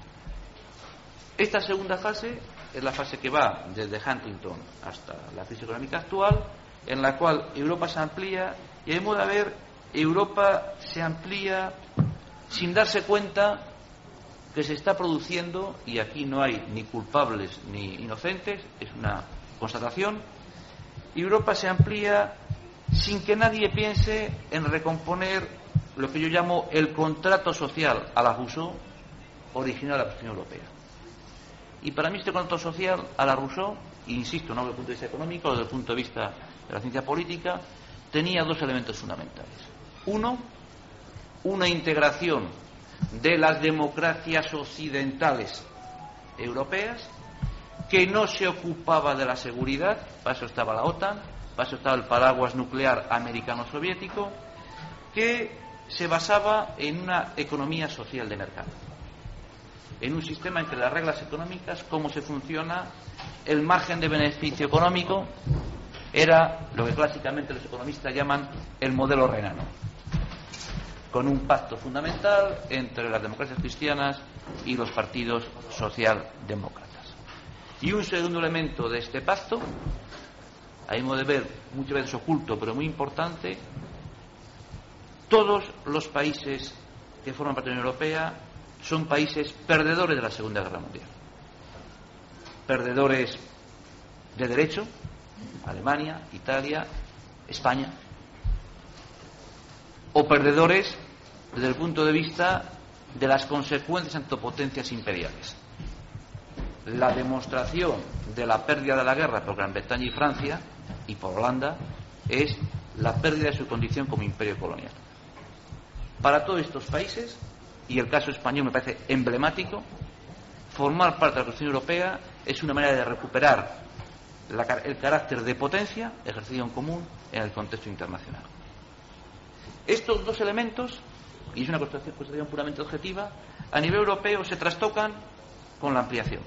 Esta segunda fase es la fase que va desde Huntington hasta la crisis económica actual, en la cual Europa se amplía, y de modo de ver, Europa se amplía sin darse cuenta que se está produciendo, y aquí no hay ni culpables ni inocentes, es una constatación. Europa se amplía sin que nadie piense en recomponer lo que yo llamo el contrato social a la Rousseau original de la Unión Europea. Y para mí este contrato social a la Rousseau, insisto, no desde el punto de vista económico, desde el punto de vista de la ciencia política, tenía dos elementos fundamentales. Uno, una integración de las democracias occidentales europeas, que no se ocupaba de la seguridad, para eso estaba la OTAN, para eso estaba el paraguas nuclear americano-soviético, que se basaba en una economía social de mercado, en un sistema entre las reglas económicas, cómo se funciona, el margen de beneficio económico, era lo que clásicamente los economistas llaman el modelo renano, con un pacto fundamental entre las democracias cristianas y los partidos socialdemócratas. Y un segundo elemento de este pacto, a mi modo de ver, muchas veces oculto, pero muy importante: todos los países que forman parte de la Unión Europea son países perdedores de la Segunda Guerra Mundial. Perdedores de derecho, Alemania, Italia, España, o perdedores desde el punto de vista de las consecuencias ante potencias imperiales. La demostración de la pérdida de la guerra por Gran Bretaña y Francia y por Holanda es la pérdida de su condición como imperio colonial. Para todos estos países, y el caso español me parece emblemático, formar parte de la Constitución Europea es una manera de recuperar el carácter de potencia ejercido en común en el contexto internacional. Estos dos elementos, y es una constatación puramente objetiva, a nivel europeo se trastocan con la ampliación.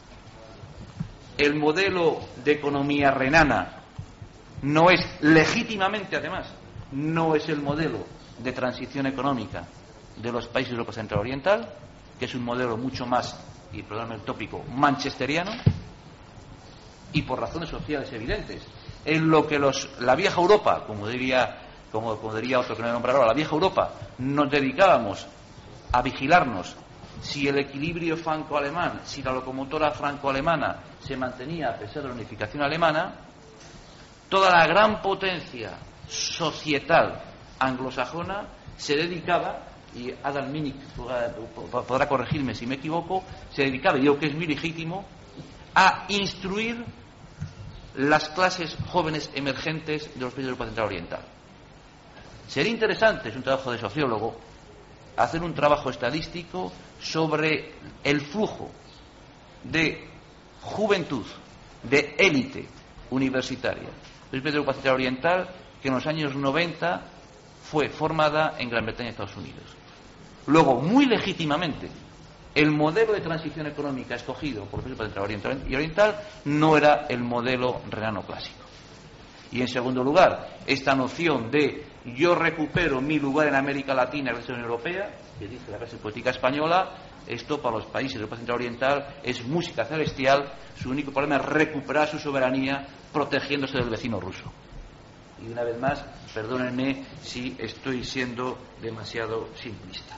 El modelo de economía renana no es legítimamente, además, no es el modelo de transición económica de los países de Europa Central Oriental, que es un modelo mucho más, y perdóname el tópico, manchesteriano, y por razones sociales evidentes, en lo que la vieja Europa, como diría otro que no voy a nombrar ahora, la vieja Europa, nos dedicábamos a vigilarnos si el equilibrio franco-alemán, si la locomotora franco-alemana se mantenía a pesar de la unificación alemana, toda la gran potencia societal anglosajona se dedicaba, y Adam Minnick podrá corregirme si me equivoco, se dedicaba, y digo que es muy legítimo, a instruir las clases jóvenes emergentes de los países de Europa Central Oriental. Sería interesante, es un trabajo de sociólogo, hacer un trabajo estadístico sobre el flujo de juventud, de élite universitaria de los países de Europa Central Oriental, que en los años 90 fue formada en Gran Bretaña y Estados Unidos. Luego, muy legítimamente, el modelo de transición económica escogido por los países Central y Oriental no era el modelo renano clásico. Y en segundo lugar, esta noción de yo recupero mi lugar en América Latina y la Unión Europea, que dice la clase política española, esto para los países de Europa Central Oriental es música celestial. Su único problema es recuperar su soberanía protegiéndose del vecino ruso. Y una vez más, perdónenme si estoy siendo demasiado simplista.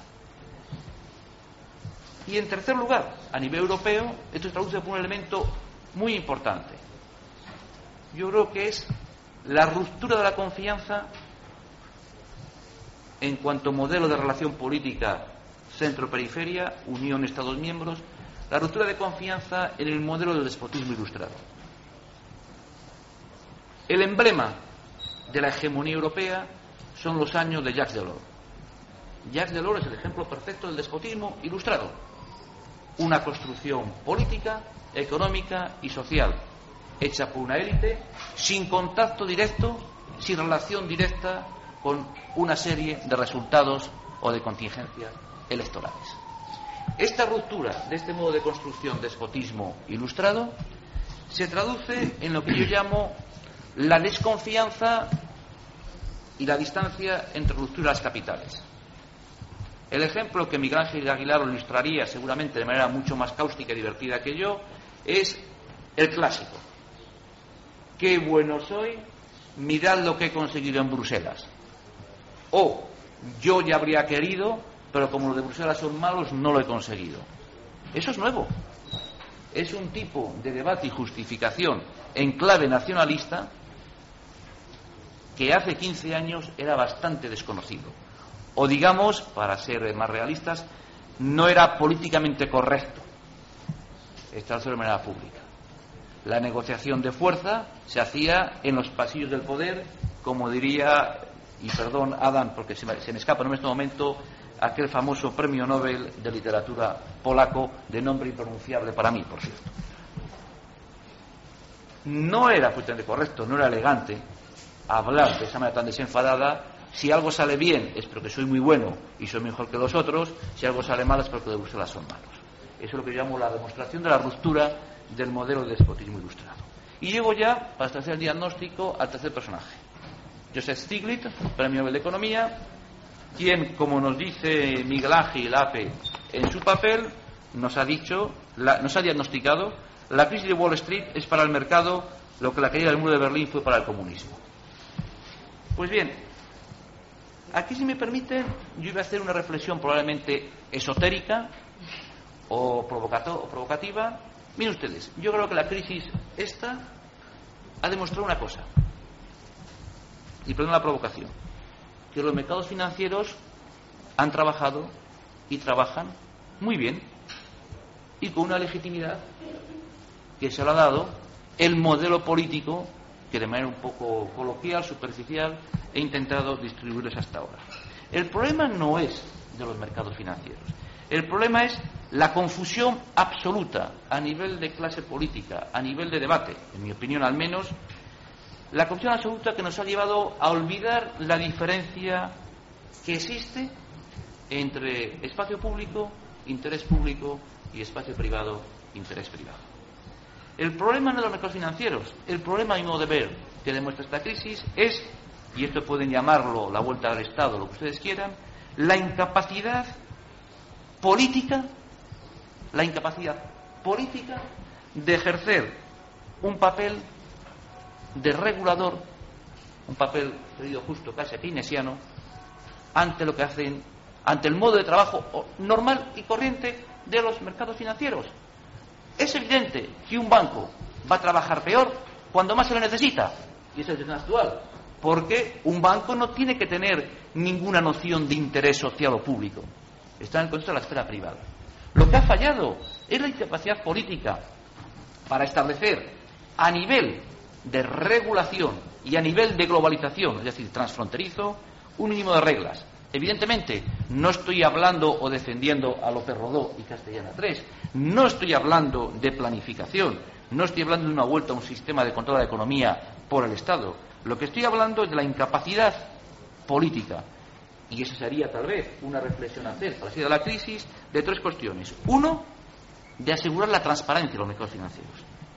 Y en tercer lugar, a nivel europeo, esto se traduce por un elemento muy importante. Yo creo que es la ruptura de la confianza en cuanto a modelo de relación política centro-periferia, Unión Estados miembros, la ruptura de confianza en el modelo del despotismo ilustrado. El emblema de la hegemonía europea son los años de Jacques Delors. Jacques Delors es el ejemplo perfecto del despotismo ilustrado. Una construcción política, económica y social hecha por una élite, sin contacto directo, sin relación directa con una serie de resultados o de contingencias electorales. Esta ruptura de este modo de construcción despotismo ilustrado se traduce en lo que yo llamo la desconfianza y la distancia entre rupturas capitales. El ejemplo que Miguel Ángel Aguilar lo ilustraría seguramente de manera mucho más cáustica y divertida que yo es el clásico. Qué bueno soy, mirad lo que he conseguido en Bruselas. O yo ya habría querido, pero como los de Bruselas son malos, no lo he conseguido. Eso es nuevo. Es un tipo de debate y justificación en clave nacionalista que hace 15 años era bastante desconocido. O digamos, para ser más realistas, no era políticamente correcto establecerlo de manera pública. La negociación de fuerza se hacía en los pasillos del poder, como diría, y perdón Adam porque se me escapa en este momento, aquel famoso premio Nobel de literatura polaco, de nombre impronunciable para mí, por cierto. No era absolutamente correcto, no era elegante hablar de esa manera tan desenfadada. Si algo sale bien es porque soy muy bueno y soy mejor que los otros, si algo sale mal es porque de Bruselas son malos. Eso es lo que yo llamo la demostración de la ruptura del modelo de despotismo ilustrado. Y llego ya, para hacer el diagnóstico, al tercer personaje. Joseph Stiglitz, Premio Nobel de Economía, quien, como nos dice Miguel Ángel Ape en su papel, nos ha diagnosticado: la crisis de Wall Street es para el mercado lo que la caída del muro de Berlín fue para el comunismo. Pues bien, aquí, si me permiten, yo iba a hacer una reflexión probablemente esotérica o provocativa. Miren ustedes, yo creo que la crisis esta ha demostrado una cosa, y perdón la provocación, que los mercados financieros han trabajado y trabajan muy bien y con una legitimidad que se le ha dado el modelo político que, de manera un poco coloquial, superficial, he intentado distribuirles hasta ahora. El problema no es de los mercados financieros. El problema es la confusión absoluta a nivel de clase política, a nivel de debate, en mi opinión al menos, la confusión absoluta que nos ha llevado a olvidar la diferencia que existe entre espacio público, interés público, y espacio privado, interés privado. El problema no es los mercados financieros. El problema, a mi modo de ver, que demuestra esta crisis es, y esto pueden llamarlo la vuelta al Estado, lo que ustedes quieran, la incapacidad política de ejercer un papel de regulador, un papel, pedido justo, casi keynesiano, ante lo que hacen, ante el modo de trabajo normal y corriente de los mercados financieros. Es evidente que un banco va a trabajar peor cuando más se lo necesita, y esa es la situación actual, porque un banco no tiene que tener ninguna noción de interés social o público, está en el contexto de la esfera privada. Lo que ha fallado es la incapacidad política para establecer a nivel de regulación y a nivel de globalización, es decir, transfronterizo, un mínimo de reglas. Evidentemente, no estoy hablando o defendiendo a López Rodó y Castellana 3, no estoy hablando de planificación, no estoy hablando de una vuelta a un sistema de control de la economía por el Estado. Lo que estoy hablando es de la incapacidad política, y esa sería tal vez una reflexión a hacer para salir de la crisis, de tres cuestiones. Uno, de asegurar la transparencia de los mercados financieros.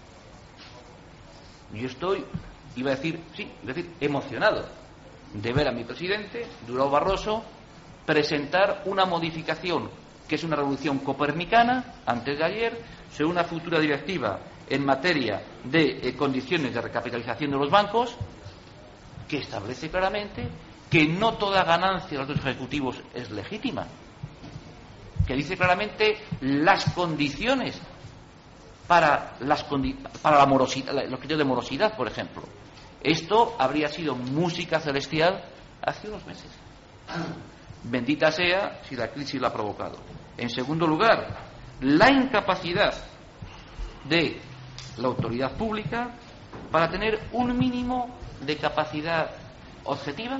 Yo estoy, iba a decir emocionado de ver a mi presidente, Durão Barroso, presentar una modificación que es una revolución copernicana, antes de ayer, sobre una futura directiva en materia de condiciones de recapitalización de los bancos, que establece claramente que no toda ganancia de los altos ejecutivos es legítima, que dice claramente las condiciones para la morosidad, los criterios de morosidad, por ejemplo. Esto habría sido música celestial hace unos meses. Bendita sea si la crisis lo ha provocado. En segundo lugar, la incapacidad de la autoridad pública para tener un mínimo de capacidad objetiva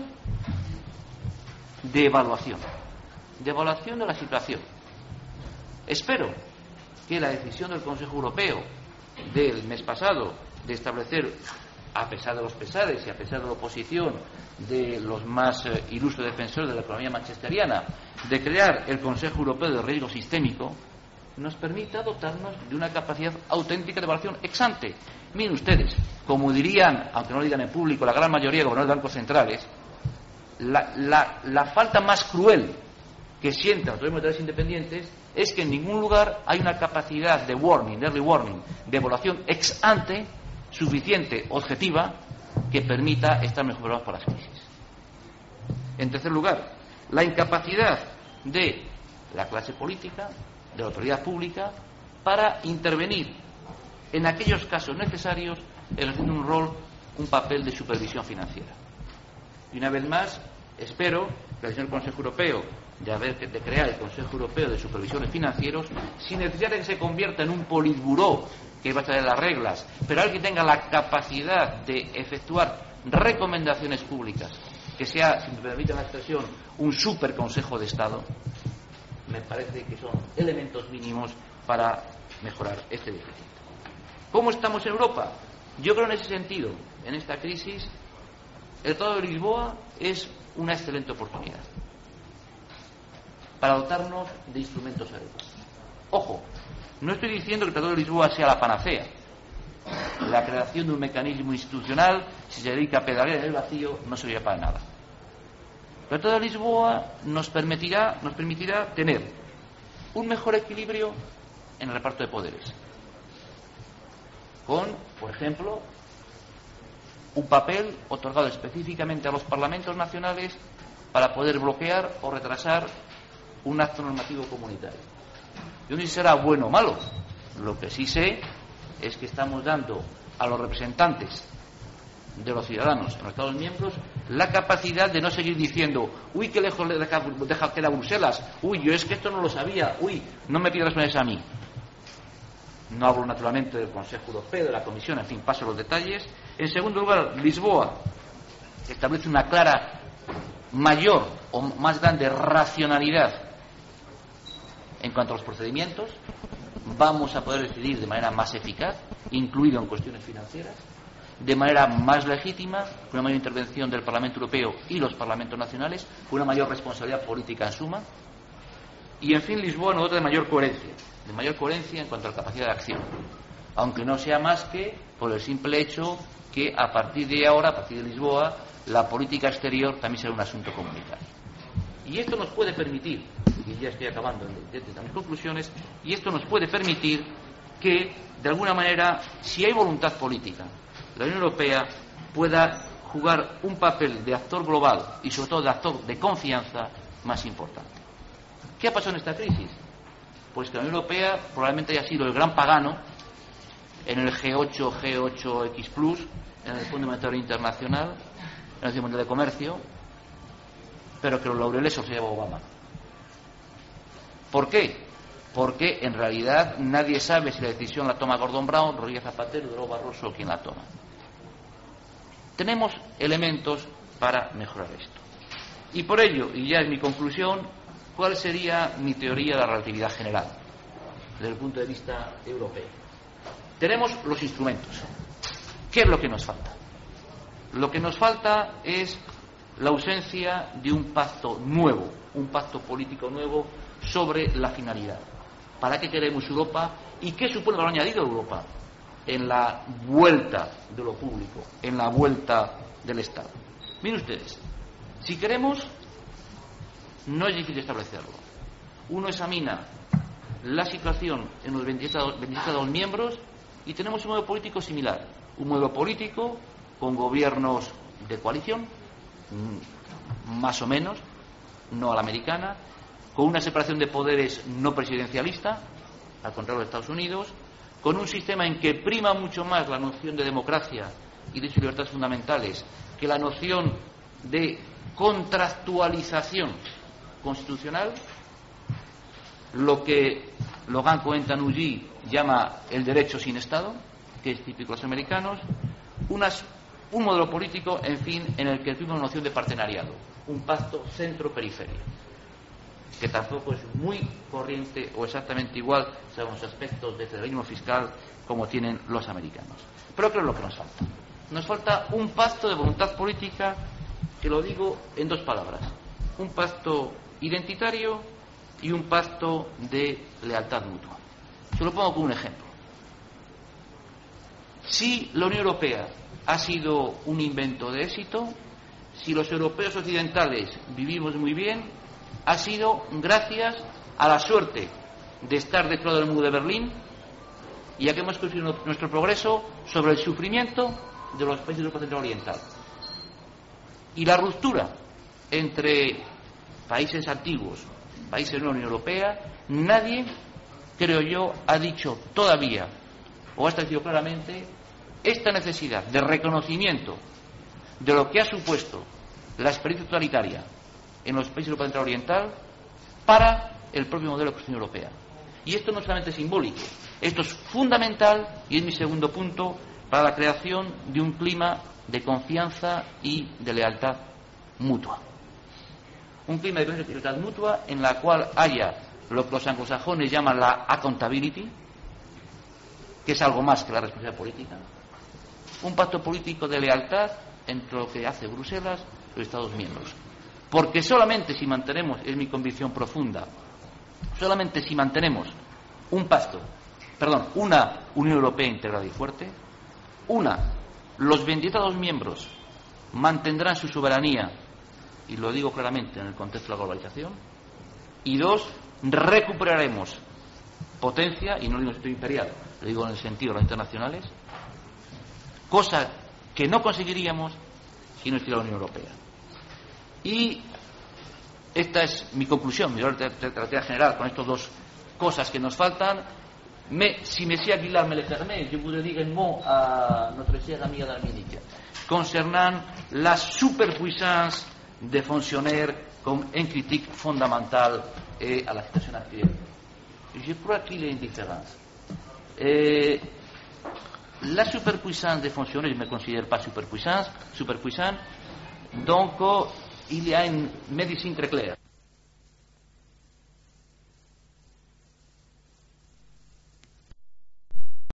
de evaluación de la situación. Espero que la decisión del Consejo Europeo del mes pasado de establecer, a pesar de los pesares y a pesar de la oposición de los más ilustres defensores de la economía manchesteriana, de crear el Consejo Europeo de Riesgo Sistémico, nos permita dotarnos de una capacidad auténtica de evaluación ex ante. Miren ustedes, como dirían, aunque no lo digan en público, la gran mayoría de gobernadores de bancos centrales, la falta más cruel que sientan los monetarios independientes es que en ningún lugar hay una capacidad de warning, de early warning, de evaluación ex ante suficiente, objetiva, que permita estar mejor preparados para las crisis. En tercer lugar, la incapacidad de la clase política, de la autoridad pública, para intervenir en aquellos casos necesarios, ejerciendo un papel de supervisión financiera. Y una vez más, espero que el señor Consejo Europeo de crear el Consejo Europeo de Supervisores Financieros, sin necesidad de que se convierta en un politburó que va a traer las reglas, pero alguien que tenga la capacidad de efectuar recomendaciones públicas, que sea, si me permiten la expresión, un super Consejo de Estado, me parece que son elementos mínimos para mejorar este déficit. ¿Cómo estamos en Europa? Yo creo en ese sentido, en esta crisis, el Tratado de Lisboa es una excelente oportunidad para dotarnos de instrumentos adecuados. Ojo, no estoy diciendo que el Tratado de Lisboa sea la panacea. La creación de un mecanismo institucional, si se dedica a pedalear en el vacío, no serviría para nada. El Tratado de Lisboa nos permitirá tener un mejor equilibrio en el reparto de poderes, con, por ejemplo, un papel otorgado específicamente a los parlamentos nacionales para poder bloquear o retrasar un acto normativo comunitario. Yo no sé si será bueno o malo. Lo que sí sé es que estamos dando a los representantes de los ciudadanos en los Estados miembros la capacidad de no seguir diciendo: uy, qué lejos le deja queda Bruselas, uy, yo es que esto no lo sabía, uy, no me pidas responsabilidades a mí. No hablo naturalmente del Consejo Europeo, de la Comisión, en fin, paso los detalles. En segundo lugar, Lisboa establece una clara, mayor o más grande racionalidad en cuanto a los procedimientos. Vamos a poder decidir de manera más eficaz, incluido en cuestiones financieras, de manera más legítima, con una mayor intervención del Parlamento Europeo y los parlamentos nacionales, con una mayor responsabilidad política en suma. Y, en fin, Lisboa nos dota de mayor coherencia en cuanto a la capacidad de acción, aunque no sea más que por el simple hecho que a partir de ahora, a partir de Lisboa, la política exterior también será un asunto comunitario. Y esto nos puede permitir, y ya estoy acabando de mis conclusiones, y esto nos puede permitir que, de alguna manera, si hay voluntad política, la Unión Europea pueda jugar un papel de actor global y sobre todo de actor de confianza más importante. ¿Qué ha pasado en esta crisis? Pues que la Unión Europea probablemente haya sido el gran pagano en el G8, G8X+, en el Fondo Monetario Internacional, en el Fondo Mundial de Comercio, pero que los laureles se los lleva Obama. ¿Por qué? Porque en realidad nadie sabe si la decisión la toma Gordon Brown, Rodríguez Zapatero, Durão Barroso o quien la toma. Tenemos elementos para mejorar esto. Y por ello, y ya es mi conclusión, ¿cuál sería mi teoría de la relatividad general desde el punto de vista europeo? Tenemos los instrumentos. ¿Qué es lo que nos falta? Lo que nos falta es la ausencia de un pacto nuevo, un pacto político nuevo sobre la finalidad. ¿Para qué queremos Europa? ¿Y qué supone el valor añadido de Europa en la vuelta de lo público, en la vuelta del Estado? Miren ustedes, si queremos, no es difícil establecerlo. Uno examina la situación en los 27 Estados miembros y tenemos un modelo político similar. Un modelo político con gobiernos de coalición, más o menos, no a la americana, con una separación de poderes no presidencialista, al contrario de Estados Unidos, con un sistema en que prima mucho más la noción de democracia y de sus libertades fundamentales que la noción de contractualización constitucional, lo que Logan Cohen-Tanouji llama el derecho sin Estado, que es típico de los americanos, un modelo político, en fin, en el que tuvimos una noción de partenariado, un pacto centro-periferia, que tampoco es muy corriente o exactamente igual según los aspectos de federalismo fiscal como tienen los americanos. Pero creo que es lo que nos falta. Nos falta un pacto de voluntad política, que lo digo en dos palabras: un pacto identitario y un pacto de lealtad mutua. Se lo pongo como un ejemplo. Si la Unión Europea ha sido un invento de éxito, si los europeos occidentales vivimos muy bien, ha sido gracias a la suerte de estar dentro del muro de Berlín y a que hemos construido nuestro progreso sobre el sufrimiento de los países de Europa Central Oriental. Y la ruptura entre países antiguos, países de la Unión Europea, nadie, creo yo, ha dicho todavía o ha establecido claramente esta necesidad de reconocimiento de lo que ha supuesto la experiencia totalitaria en los países de Europa Central Oriental para el propio modelo de construcción europea. Y esto no es solamente simbólico, esto es fundamental, y es mi segundo punto, para la creación de un clima de confianza y de lealtad mutua. Un clima de lealtad mutua en la cual haya lo que los anglosajones llaman la accountability, que es algo más que la responsabilidad política, un pacto político de lealtad entre lo que hace Bruselas y los Estados miembros. Porque solamente si mantenemos, es mi convicción profunda, solamente si mantenemos una Unión Europea integrada y fuerte, los 20 Estados miembros mantendrán su soberanía, y lo digo claramente en el contexto de la globalización, y dos, recuperaremos potencia, y no digo en el sentido imperial, lo digo en el sentido de los internacionales, cosa que no conseguiríamos si no existiera la Unión Europea. Y esta es mi conclusión, mi estrategia general con estas dos cosas que nos faltan. Si Monsieur Aguilar me le permet, je voudrais dire un mot à notre chère amie d'Arménie concernant la superpuissance des fonctionnaires comme une critique fondamentale à la situation actuelle. Je crois qu'il y a une différence. La superpuissance des fonctionnaires, je ne me considère pas superpuissant, donc il y a une médecine très claire.